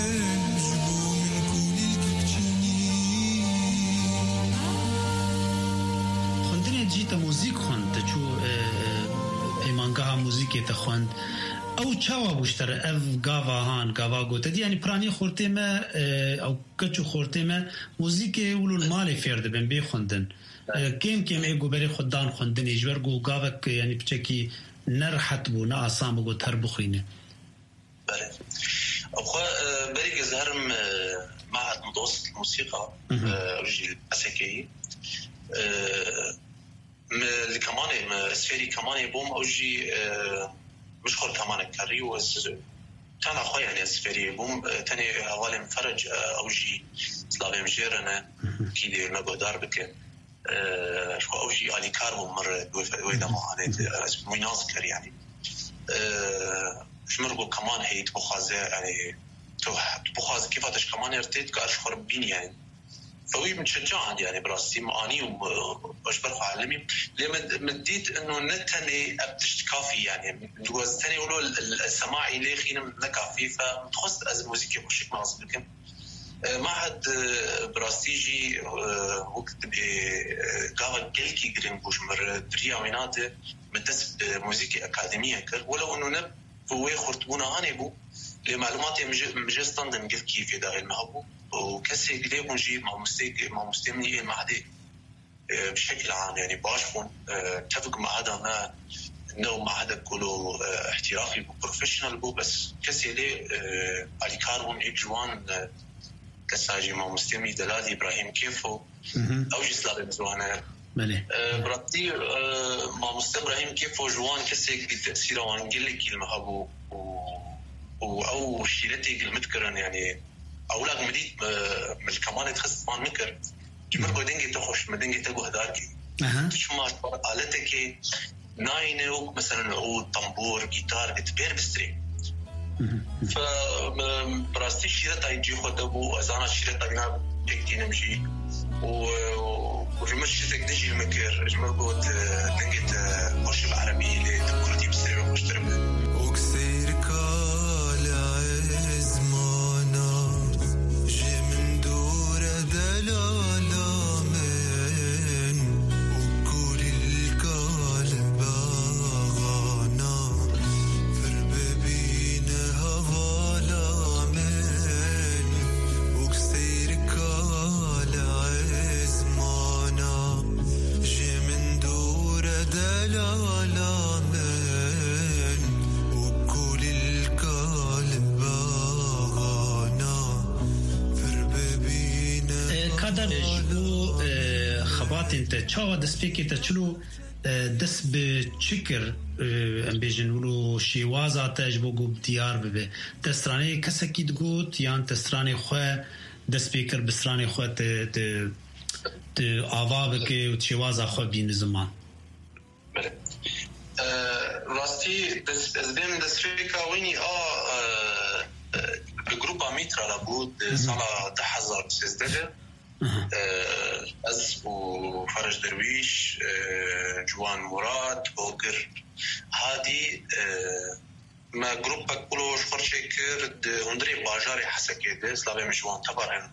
جيتا موزيك خوند تشو ايمانگاه موزيكي تخوند او چاوا بوشتر اف گاوا هان گاوا گوت دي يعني براني خورتي ما او كچو خورتي ما موزيكي ولو المال فرد بن بي خوندن كيم ايغو بري خدان خوندن يجبر گو گاوك يعني بچكي نرحت بو نا اسام گو تر بخينه بله اخو بري زهرم معهد متوسط الموسيقى رجل اسكي الكمانة سفيري كمانة بوم أوجي مشغول كمانة كاري كان أخوي يعني سفيري بوم تاني حوالي مفرج أوجي سلابي مجيرنا كيدي مقدار بك أوجي آلي كاربو مرة ويدا معاني ميناز كاري يعني شمرقو كمان هي تبخازة يعني تبخازة كيفاتش كمان ارتيت كأشخر بين يعني فوي متشجع يعني براستي معاني واشبر عالمي لما مديت انه نتني ابتشت كافي يعني جوزتني يقولوا السماعي ليه خينا نكافي فمتخص از موسيقى بشكل ناصب لكم معهد براستيجي وقت قاوة جلكي جرين بوش مر دريا ويناته مدس موسيقى أكاديمية كر ولو انه نب هو خرطبونا هانيبو لمعلوماتي مجستان جلكي في داخل المهبو وكسي قليبون جي مع مستمني المعدي بشكل عام يعني باشبون تفق مع هذا ما انه مع هذا كله احترافي بروفيشنال بو بس كسي لي علي كاربون اجوان كساجي مع مستمني دلالي ابراهيم كيفو او جسلابي مزوانا براتي مع مستمني ابراهيم كيفو جوان كسي تأثيره وانجلي المهبو او شيلتي المذكرن يعني أولاد مديت من الكمان تخص مان مكر جمركو دنجي تخش مدنجي تجو هداركي تشمع آلتك ناينه مثلا عود طنبور جيتار تبير بستري فبراستي شيرة يجي خدابو أزانا شيرة بينا تكتين مشي وجمش تكدجي المكر جمركو دنجي تخش العربي اللي تكرتي بستري وخش تربي انت چاوا دست پیکی تا چلو دست به چکر ام بیجن ولو شیوازا تجبو گو دیار ببه دسترانه کسکی دگوت یان دسترانه خواه دست پیکر بسترانه خواه آوا بکه و شیوازا خواه بین زمان بله راستی از بیم دست پیکا وینی بگروپا میترا را بود سالا 2013 از و فرج درویش جوان مراد بوگر هادي ما جروب كله شخرشي كرد هندري باجاري حسكي ده سلافي مجوان طبعا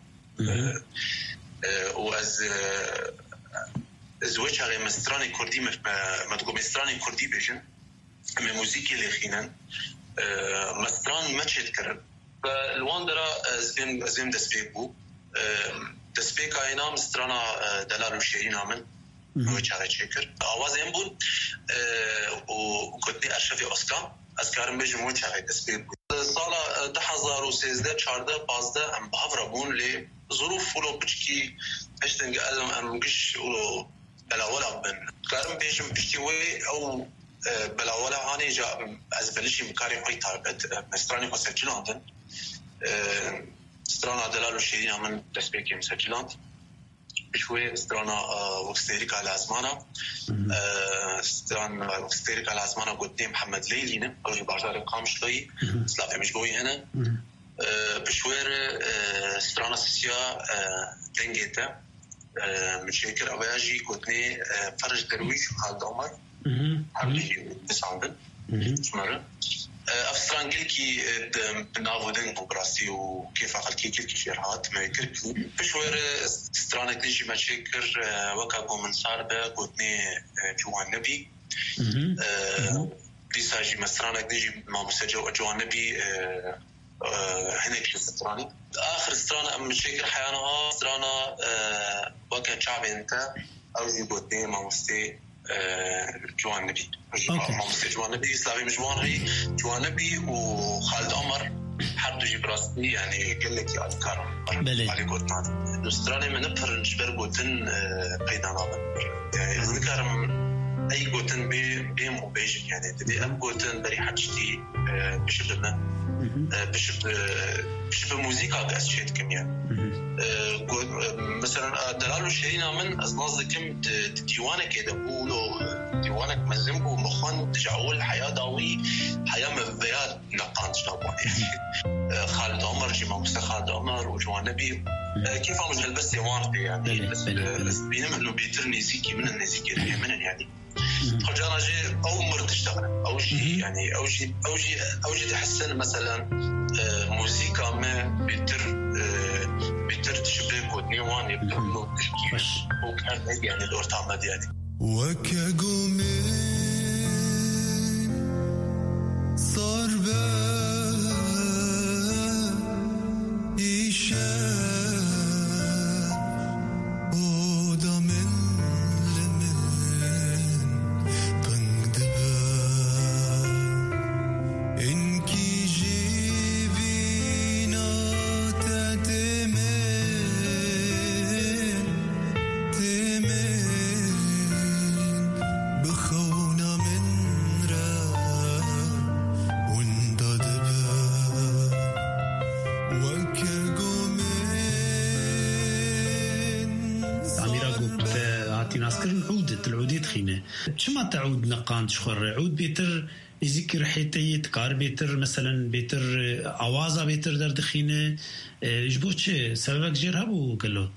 واز زوجها غير مستراني كردي ما تقول مستراني كردي بيجن من موسيقى اللي خينا مستران ما تشكر فالواندرا زين دسبيبو دسبيكا اينا مسترانا دلال وشيرين عمل وجهه تشكر اوازين بون وكنت ارشفي اسكا اسكارم بيجم وجهه دسبيبو صاله 2013 14 15 ام بهربون لظروف ولو بشكي اشتنق ام قش بلا ولا بن كارم بيجم بشتوي او بلا ولا هاني جاء از بلشي مكاري قيتا مستراني مسجل عندن سترانا دلال وشيرين عمل دسبيكي مسجلات بشوي سترانا وكستيريكا لازمانا سترانا وكستيريكا لازمانا قدني محمد ليلينا او يبارجار قام شوي سلافي مش قوي هنا بشوير سترانا سيسيا دنجيتا متشكر أبياجي قدني فرج درويش وخالد عمر حبلي بساندن مرة أفسران كي بنافودن بوبراسي وكيف أقل كي شيرهات ما يكركو بشوير سترانك ديجي متشكر وكاكو من صاربة قدني جوان نبي ديساجي مسترانك ديجي ما مسجل جوان نبي هناك ستراني آخر سترانا أم متشكر حيانها سترانا وكا شعبي انت أوزي قدني ما مستي جوان نبي جوان نبي سلافي مجوان هي جوان نبي وخالد عمر حردو جبراستي يعني قال لك يا أذكار علي قوتنا نستراني من نبهر نجبر قوتن قيدان عبن يعني أذكار أي قوتن بيم وبيجن يعني تبي أم قوتن بري حدشتي بشبنا بشب موسيقى بأسشيت كم يعني مثلا دلال وشيرين من أزناز كم ديوانك كده بقولوا ديوانك مزنبو مخان تجعول الحياة داوي حياة مبيات نقان تجنبون يعني خالد عمر جيما مستر خالد عمر وجوان نبي كيف عمل هالبس ديوان يعني بس بينما إنه بيترني زيكي من النزيكي اللي منن يعني خرجانا جي أو مرة تشتغل أو شيء يعني أو شيء تحسن مثلا موسيقى ما بيتر تشبه ودنيوان يبدأ له تشكيل وكان يعني دور تعمد يعني وكجومين صار شما تعود نقان تشخر عود بيتر يذكر حيتيت كار بيتر مثلا بيتر عوازة بيتر در دخينه يجبوش سببك جير هبو قالوا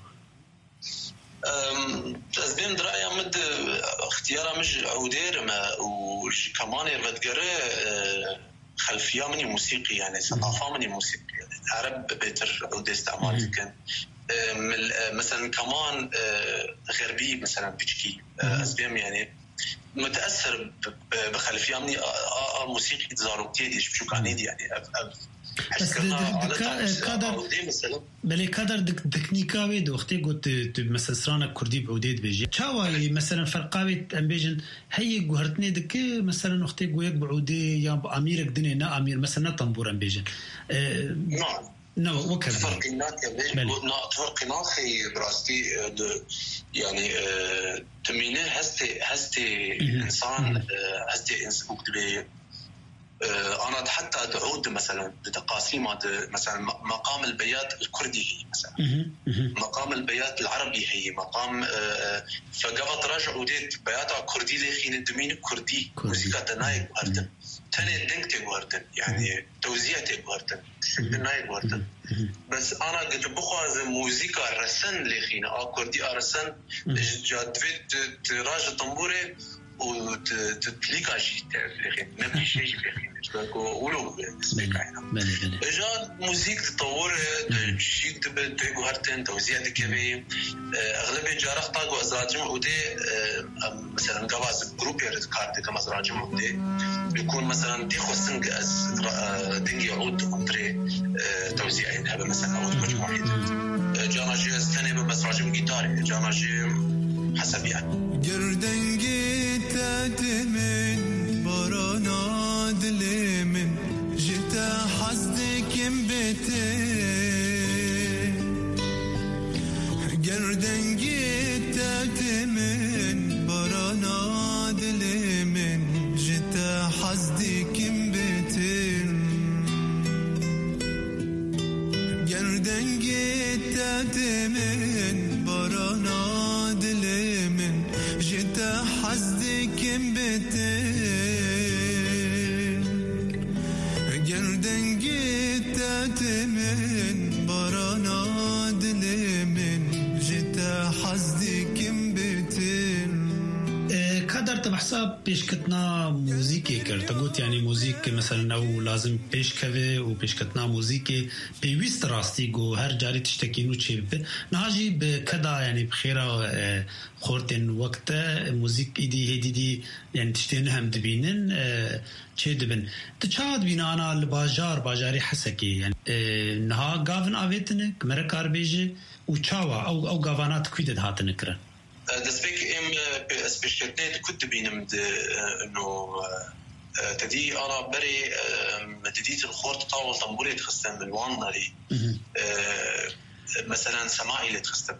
أزبين درايا مد اختيارا مش عودير ما وكمان يربتقري خلفية مني موسيقي يعني ثقافة مني موسيقي يعني عرب بيتر عودي استعمال كان مثلا كمان غربي مثلا بيشكي أزبين يعني متأثر بخلفية مني موسيقى زاروكتي ديش بشو كانيدي يعني بس كادر بلي كادر تكنيكاوي دوختي قلت مثلا سرانا كردي بعوديد بيجي تشاوي مثلا فرقاوي امبيجن هي جوهرتني دك مثلا اختي جويك بعودي يا اميرك دنيا امير مثلا طنبور امبيجن نو وكذا فرقنات فرقنات هي براستي يعني تمينه هستي انسان هستي انسان أنا حتى دعود مثلا بتقاسيم مثلا مقام البيات الكردي مثلا مقام البيات العربي هي مقام فقبل رجع وديت بيات كردي لخين الدمين كردي موسيقى نايب وردن تاني دنك وردن يعني توزيعتي وردن نايب وردن بس أنا قلت بخوز موسيقى رسن لخين كردي رسن جادفيت تراجع طنبوري وتتلقى شيء لخين نبي شيء لخين ولو اسمعنا اجا موسيقى تطور شيء تبغى هرتن توزيع دكبي اغلب جارخ طاقو ازراجم ودي مثلا جواز جروب يرد كارت كما ازراجم ودي بيكون مثلا دي خصنج از دنجي عود كونتري توزيع هذا مثلا عود مجموعه جانا جي استني بس راجم جيتاري جانا جي حسب يعني جردنجي تاتمن برانا دلمن جتا حصدك يمبتي جردنجي تاتمن برانا دلمن جتا حصدك يمبتي جردنجي تاتمن برانا دلمن جتا حصدك يمبتي جردن جيت من برانا دلمن جتا حصدك يمبتي كادر تبحساب بيش كتنا موسيقى كرت قلت يعني موسيقى مثلا او لازم بيش كذا وبيش كتنا موسيقى بيوست راستي جو هر جاري تشتكينو شيء ناجي بكذا يعني بخيرة خورتن وقت موسيقى دي يعني تشتينهم دبينن شيء دبن تشاد بينا أنا الباجاري حسكي يعني نها قافن آويتنك مركار بيجي وشاوا أو قافانات كويدد هاتنكرن دسبيك سبيشالتي كنت بينمد انه تدي انا بري مدديت الخورت طاول طنبوري تخستم بالوان ناري مثلا سماعي اللي تخستم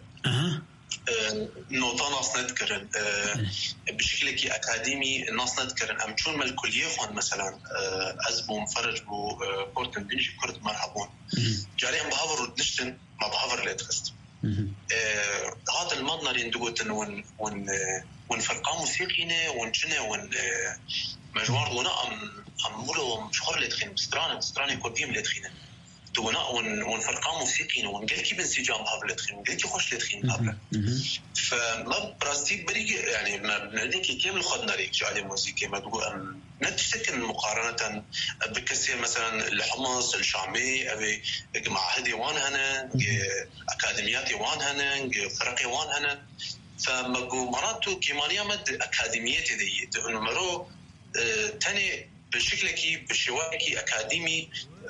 نوطا ناس نذكرن بشكل كي اكاديمي ناس نذكرن ام شون مال كليه خون مثلا ازبو مفرج بو كورتن بنجي كرد مرحبون جاري ام بهافر نشتن ما بهافر اللي تخستم هذا المضنا اللي ندوتن ون فرقة موسيقينا ونشنا ون مجموعة ونا أم مولو شهر اللي تخين بستراني كوديم اللي تخينا دونا ون فرقة موسيقينا ون قال كي بنسجام هذا اللي تخين قال كي خوش اللي تخين هذا فما براستي بريق يعني ما بناديك كامل خدنا ريك جالي موسيقى ما تقول نتسكن مقارنة بكثير مثلا الحمص الشامي أبي معهدي وان هنا أكاديمياتي وان هنا فرقي وان هنا فمجو مراتو كيمانيا مد أكاديمياتي دي إنه مرو تاني بشكل كي بشواكي أكاديمي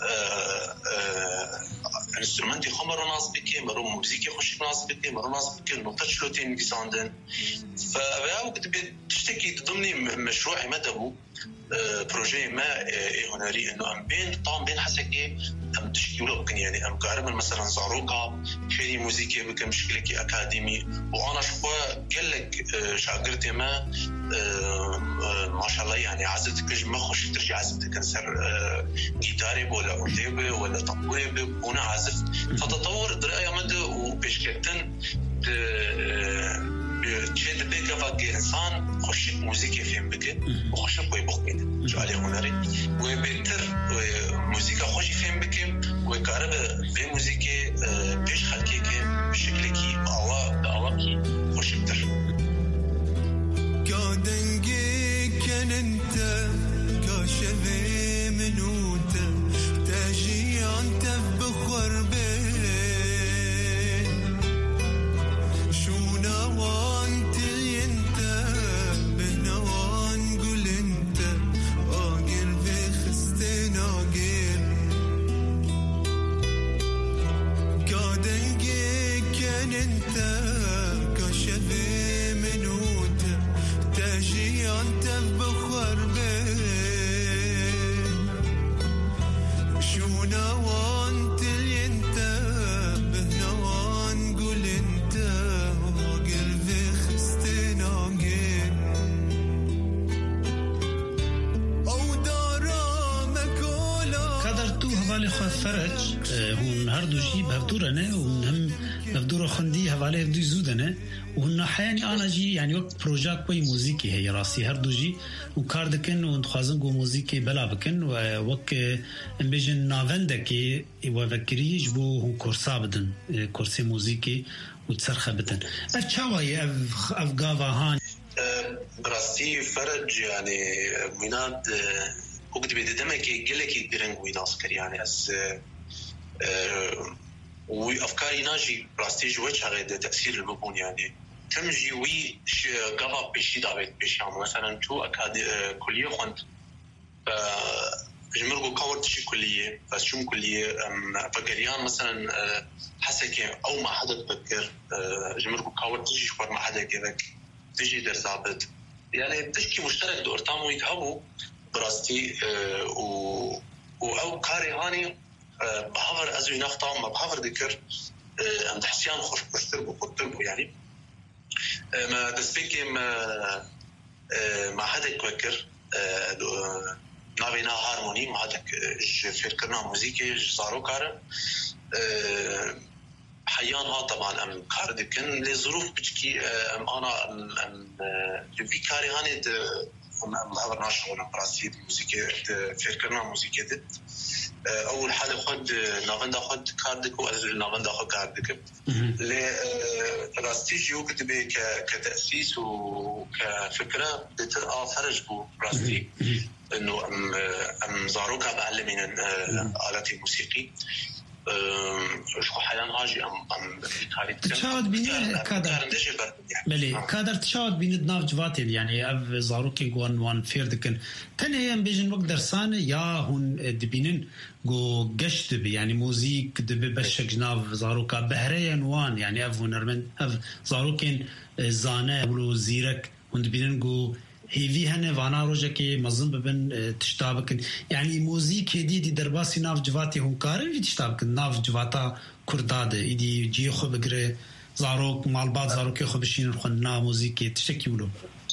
انسترومنتي خمر ناس بكي مرو موسيقى خوش ناس بكي مرو ناس بكي نقطة شلوتين بيساندن فبقى تشتكي ضمني مشروعي مدبو بروجي ما هنري انه ام بين طعم بين حسكي ام تشكيله ممكن يعني ام قارب مثلا زاروكا في موسيقى بك مشكلة اكاديمي وانا شويه قال لك شاغرتي ما ما شاء الله يعني عزت كج ما خوش ترجع عزت كنسر جيتاري ولا اورتيبي ولا طبوبي وانا عازف فتطور الدراسه مدى وبشكتن تشيد بيكا فاقي إنسان خشيت موسيقى فيهم بكي وخشيت بوي بقيد جو عليه هنري وبيتر موسيقى خوشي فيهم بكي وكارب في موسيقى بيش خلكي بشكل كي بأوا كي خوشي بتر كادنجي كان انت كاشفي منوت تاجي انت بخور بين شو نوان تلي انت بنوان قول انت اقل في خستين اقل هوالي خو فرج هون هردو جي بهدورنا وهم بهدورو خندي هوالي بدو زودنا وهن حياني أنا جي يعني وقت بروجاك كوي موسيقي هي راسي هردو جي وكار دكن ونتخازن قو موسيقي بلا بكن ووك امبيجن نافندكي وفكري جبو هو كورسا بدن كورسي موسيقي وتسرخه بدن أفشاوي أفقافا هان براسي فرج يعني مناد وقت بدمك يقلك يديرن ويناس كر يعني أس وأفكاري ناجي براستي جوي شغله تأثير المبون يعني تمجي وي قضى بشي دابت بشام مثلا تو أكاد كلية خنت جمرقو كورت شي كلية بس شو كلية فقريان مثلا حسك أو ما حدا تفكر جمرقو كورت شي شوار ما حدا كذا تجي درسابت يعني بتشكي مشترك دور تامو يتهبو براستي أو كاري هاني بحفر أزوي نخطا ما بحفر ذكر أم تحسيان خوش بشتربو خطربو يعني ما دسبيكي ما حدا كوكر نابينا هارموني ما حدا فكرنا موسيقى صاروا كارن حيان ها طبعا أم كاردكن لظروف بتشكي أم أنا أم في كاري هاني أم هذا ناشون براسي موسيقى فكرنا موسيقى أول حالة خد نافندا خد كاردك ونافندا خد كاردك لراستيجيو كتبه كتأسيس وكفكرة بترقى فرج بو راستي إنه أم زاروكا بعلمين آلات الموسيقى شو حاليا هاجي أم تشاهد بيني كادر بلي كادر تشاهد بيني دناف جواتي يعني أف زاروكي جوان وان فيردكن تاني أيام بيجن وقت درسان يا هون دبينن جو قشت بي يعني موزيك دبي بشك جناف زاروكا بهريان وان يعني أف هنرمن أف زاروكين زانة ولو زيرك هون دبينن جو هيفي هنه وانا روجه كي مزن ببن تشتابكن يعني موزيك هدي دي درباسي ناف جواتي هم كارن تشتابكن ناف جواتا كرداد ايدي جي خو بگره زاروك مالبات زاروك خو بشين خنا موزيك تشكيولو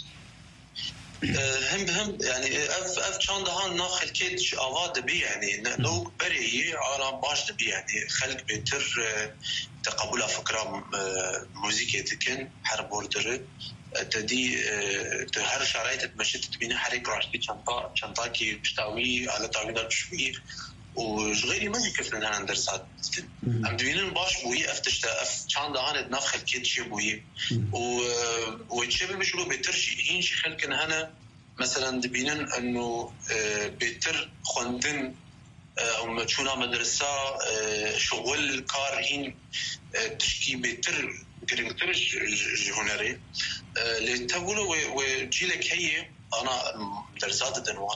هم يعني اف كان دهان ناخل كيد اواد بي يعني لو بري على باش بي يعني خلق بيتر تقبل فكره موزيك تكن حرب اوردر تدي هر شرائط تمشيت تبين حريك راشدي شنطاكي بشتاوي على تعويضات شوي وغيري ما يكفي لنا ندرسات عم تبينين باش بوي افتشتا اف كان دهان نفخ الكيد شي بوي وتشبه بشلو بيترشي هين شي خلكن هنا مثلا تبينين انه بيتر خندن او شونا مدرسه شغل كار هين تشكي بيتر كريكترش هنري لتقولوا وجيلك هي انا درسات الدنوان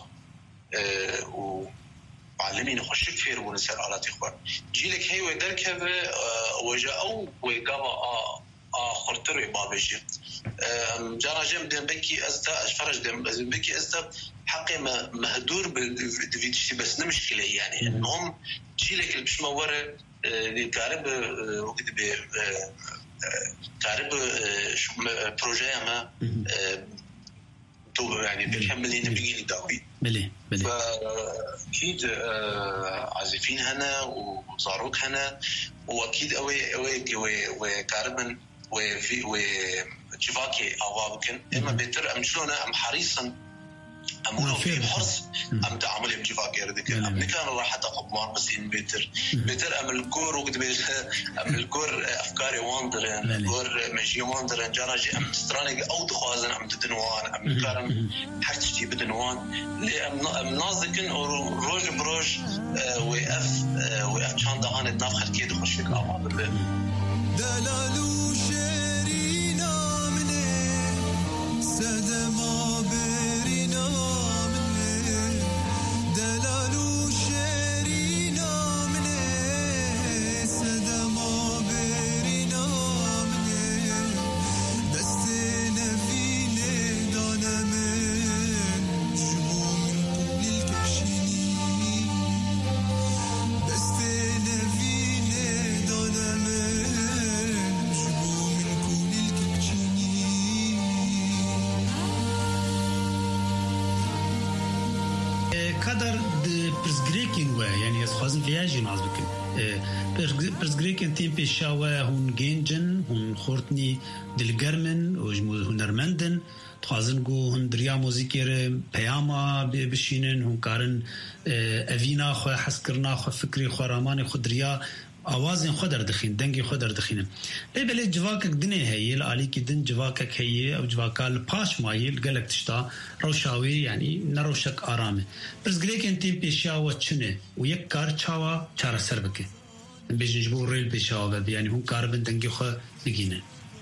وعلمين خش كثير ونسال آلات اخوان جيلك هي ودرك وجاءوا وقابا خرطر بابجي جرى جنب دمبكي استا اشفرج دمبكي استا حقي مهدور بالفيديو بس مشكله يعني انهم جيلك اللي بشما ورا الكارب وقت تعرف شو بروجي ما تو يعني بيكملين بيجي داوي بلي فاكيد عازفين هنا وزاروك هنا واكيد اوي وكاربن وفي وجيفاكي اوابكن اما بيتر امشلونا ام حريصا أمولو في حرص أم تعامل بجفاك يردك أم كان راح تقبل بس إن بيتر أم الكور وقد أم الكور أفكاري واندرين كور مجي واندرين جراجي أم ستراني أو تخوازن أم تدنوان أم كارم حرتشتي بدنوان لي أم نازكن روج بروج وقف شان دهان نافخ الكيد خشك أمام دلالو شيرينا مني سدما پرزگریکین و یعنی از خوازن ویاجی ناز بکن پرزگریکین تیم پیشاوه هون گنجن هون خورتنی دلگرمن و هنرمندن خوازن گو هون دریا موزیکیر پیاما بشینن هون کارن اوینا خواه حس کرنا خواه فکری خواه رامان خواه دریا آوازین خود در دخین دنگی خود در دخینن بله جواکک دنه هیل علی کی دن جواکک هیه او جواکال پاش مایل گلک تشتا روشاوی یعنی نروشک آرامه پرزگریک انتیم پیشاوه چنه و یک کار چاوا چاره سر بکه بیشن جبو ریل پیشاوه یعنی هون کار بن دنگی خود بگینه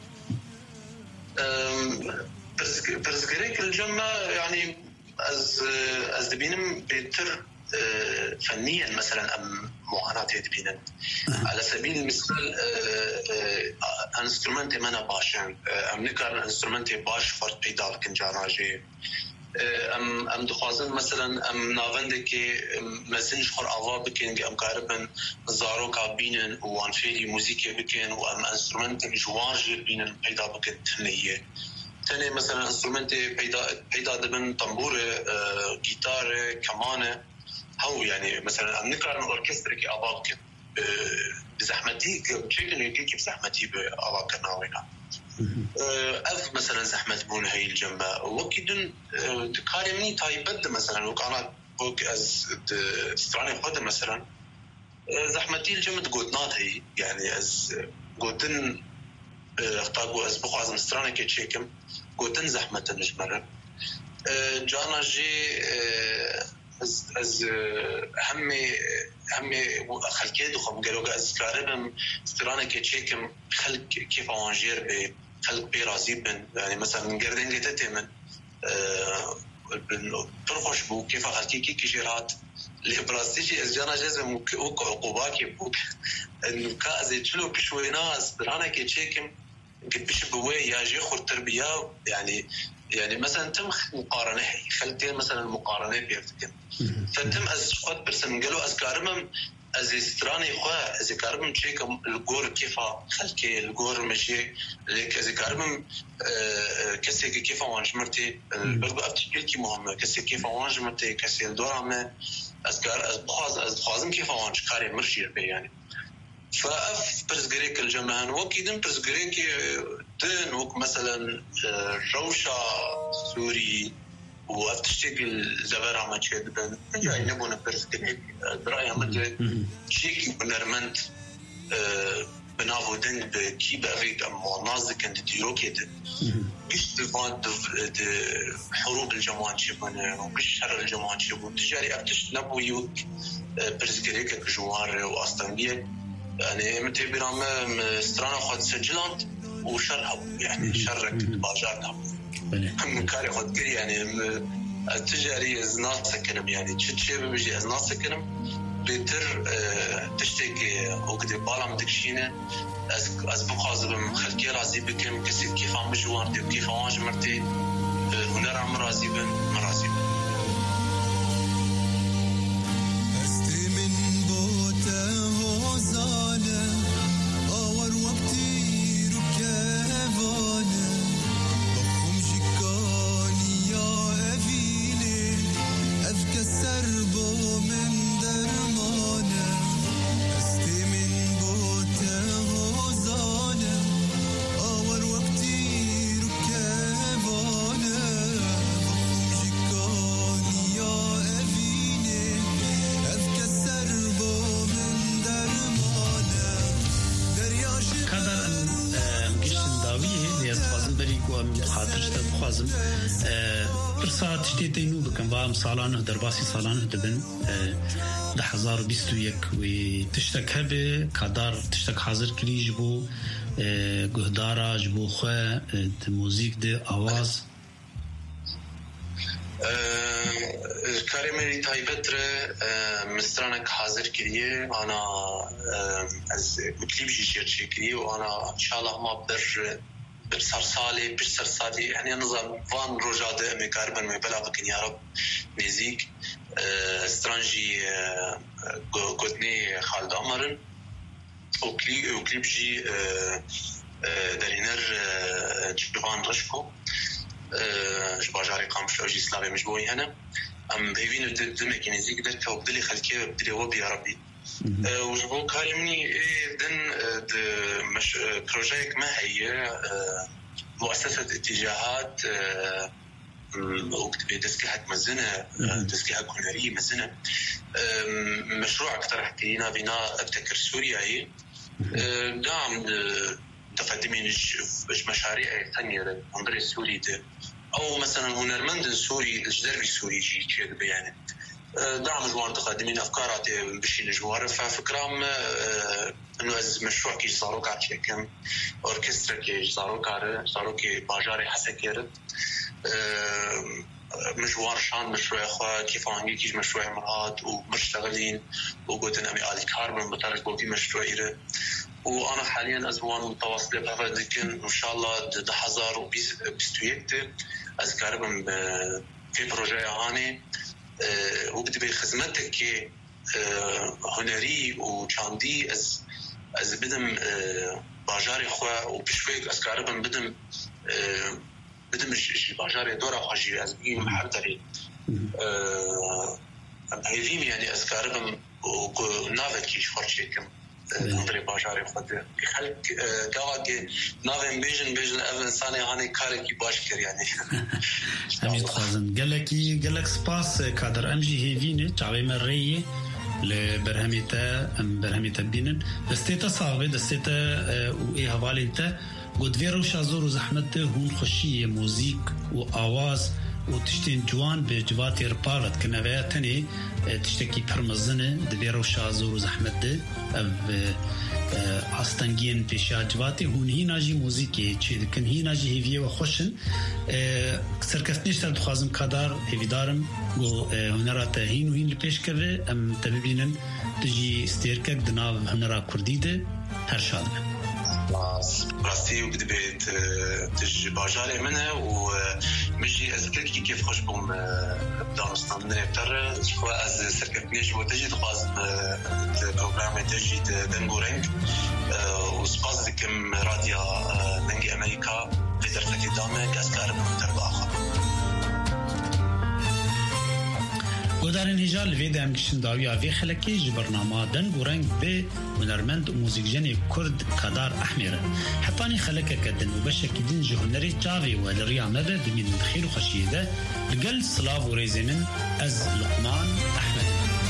پرزگریک الجمع يعني از دبينم بيتر فنيا مثلا ام معاناة دبينا على سبيل المثال انسترومنت مانا باشن ام نكار انسترومنت باش فرد بيدال كنجاناجي ام دخوازن مثلا ام ناوندكي مزنج خور اوا بكين ام قاربن زارو كابينن وان فيلي موسيقى بكين وام انسترومنت جواج بينن بيدا بكين تنيه تاني مثلا انسترومنت بيدا دبن طنبوره جيتار كمانه هو يعني مثلا ام نقرا الاوركسترا كي اباك بزحمتي بشكل يجيك بزحمتي باباك ناوينا اف مثلا زحمه بون هي الجنبه وكيدن تكارمني تايبد مثلا وكانت بوك از ستراني قدم مثلا زحمتي الجنبه قوتنات هي يعني از قوتن اختاقو از بخوازم ستراني كي تشيكم قوتن زحمه نجمره جانا جي از همي خلقي دخم قالوا از كاربم سترانه كي تشيكم خلق كيف انجير ب خلق بي رازيبن يعني مثلا من قردين اللي تتمن ترخش بو كيف خلقي كي جيرات اللي براستيجي از جانا جزم وك عقوباكي بوك انه كازي تشلو بشوينا سترانه كي تشيكم قد بيش بوي ياجي خور تربيه يعني مثلا تم مقارنه خلتين مثلا المقارنه بيرتكن فتم از قد برسم قالوا از كارمم از استراني خوا از كارمم تشيكم الجور كيف خلكي الجور ماشي ليك از كارمم كسي كيف وانج مرتي برضه افتكر كي مهم كسي كيف وانج مرتي كسي الدورامه از بخازم كيف وانج كاري مرشي يعني فاف برزقريك الجمهان وكيدن برزقريك دن وك مثلا روشا سوري وافتشتغل زبرا ما تشدبن جاي نبون برزقريك برايا مد شيكي بنرمنت بنافو دن بكي بافيك ام نازك انت ديرو كده مش دفان حروب الجماعه شبنا ومش شر الجماعه شبون تجاري افتش نبو يوك برزقريك جوار واستنجيه يعني متى برام سترانا خد سجلات وشرها يعني شرك باجارنا من كاري خد كري يعني التجاري ازناس سكنم يعني تشي بيجي ازناس سكنم بيتر تشتكي وقت بالام دكشينه از بخازم خلقي رازي بكم كسي كيف عم جوار دي كيف واج مرتي هنر عم رازي بن مرازي تشتيتينو بكم بام سالانه درباسي سالانه دبن ده 2021 وتشتك هبه كدار تشتك حاضر كلي جبو گهدارا جبو خو موزيك ده آواز كاريمري تايبتر مسترانك حاضر كليه انا از كليب جيرشي كليه وانا ان شاء الله ما بر بسر سالي يعني نظام فان روجاده مكاربن مبلا بكن يا رب ميزيك سترانجي قدني خالد عمرن وكليب جي دارينر جبان رشكو جباجاري قام شوجي سلابي مجبوي هنا ام بيبين دمك نزيك درت وبدلي خلكي بدلي وبي يا ربي وجبو كارمني دن مش بروجيك ما هي مؤسسة اتجاهات وكتبي تسكيحك مزنة تسكيحك هنري مزنة مشروع اقترحت لنا بناء ابتكر سوريا هي دعم تقدمين مشاريع ثانية للهنري السوري ده أو مثلا هنرمند سوري الجدربي السوري جي كده يعني دعم جوار تقدمين أفكارات بشي نجوار ففكرام إنه از مشروع كي صاروك عشان كم أوركسترا كي صاروك كي باجاري حسكيرت مشوار شان مشروع أخوة كيف عنجي كيش مشروع مرات ومشتغلين وقلتن أمي آلي كاربن بطرق بوكي مشروع إيره وأنا حاليا أزوان متواصلة بهذا إن شاء الله 2021 از كاربن في بروجي هاني وبدي بخدمتك كي هنري وشاندي از بدم باجاري أخوة وبشويك از كاربن بدم شي باجاري دورة خاجي از بيجي محردري هيفيم يعني از كاربن ونافت كيش فرشيكم نظري باجاري خود خلق داغ نافن بيجن اول انسان هاني كاركي باشكر يعني اميد خازن قالك سباس كادر امجي هيفيني تعبي مريه لبرهميتا بينن دستيتا صعبه دستيتا وايه حوالي انت قد فيرو شازور وزحمت هون خشيه موزيك واواز وتشتين جوان بجواتي ربالت كنوية تاني تشتكي برمزنة دبيرو شازور وزحمت ده عستنگين بيشا جواتي هون هي ناجي موزيكي چه دكن هي ناجي هيفيه وخوشن سركفتنيش تر دخوازم كادار هيفيدارم و هنرات هين وهين لپيش كره ام تببينن تجي استيركك دناو هنرا كردي ده هرشادنا راستي وبدي بيت تجي باجاري منها ومجي أذكرك كيف خوش بوم دانستان من يبتر شخوا أز سركبنيش وتجي تخواز البروغرام تجي دنغورينج وسباز دكم راديا دنغي أمريكا في درفتي دامة كاسكار بمترب آخر ودارن هجار الفيدا امكشن داويا في خلقي جبرنامه دنغورنج به هنرمند موزيكجني كرد كدار احمر حطاني خلقك كدن وبشكي دين جهنري تشافي والريا مدى دمين الخير وخشيده بقل سلاف وريزمن از لقمان احمد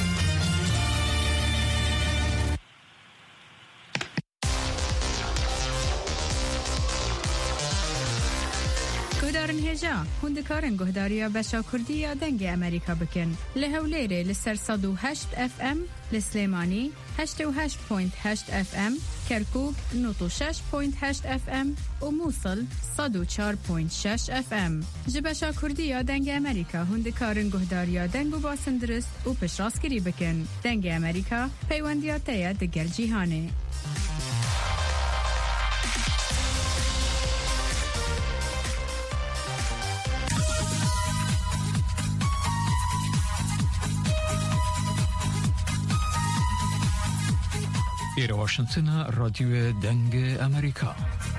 گهدارن هجا هندکارن گهداریا بشا کردیا دنگ امریکا بکن لهولیره لسر 108 اف ام لسلیمانی 88.8 اف ام کرکوک 96.8 اف ام و موصل 104.6 اف ام جبشا کردیا دنگ امریکا هندکارن گهداریا دنگ و باسندرست و پشراسکری بکن دنگ امریکا پیوندیاتیا دگل جیهانه إلى واشنطن راديو دنج أمريكا.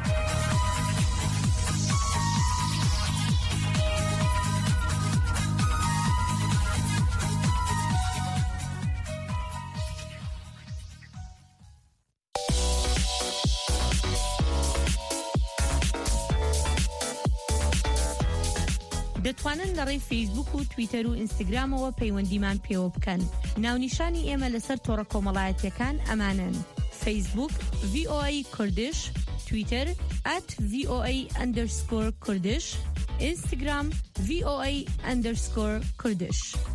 دەتوانن لەڕێی فیسبوک و تویتەر و ئینستاگرامەوە پەیوەندیمان پێوە بکەن. ناونیشانی ئێمە لەسەر تۆڕە کۆمەڵایەتیەکان ئەمانن: فیسبوک VOA کوردش، تویتر @VOA_کوردش، ئینستاگرام VOA_کوردش.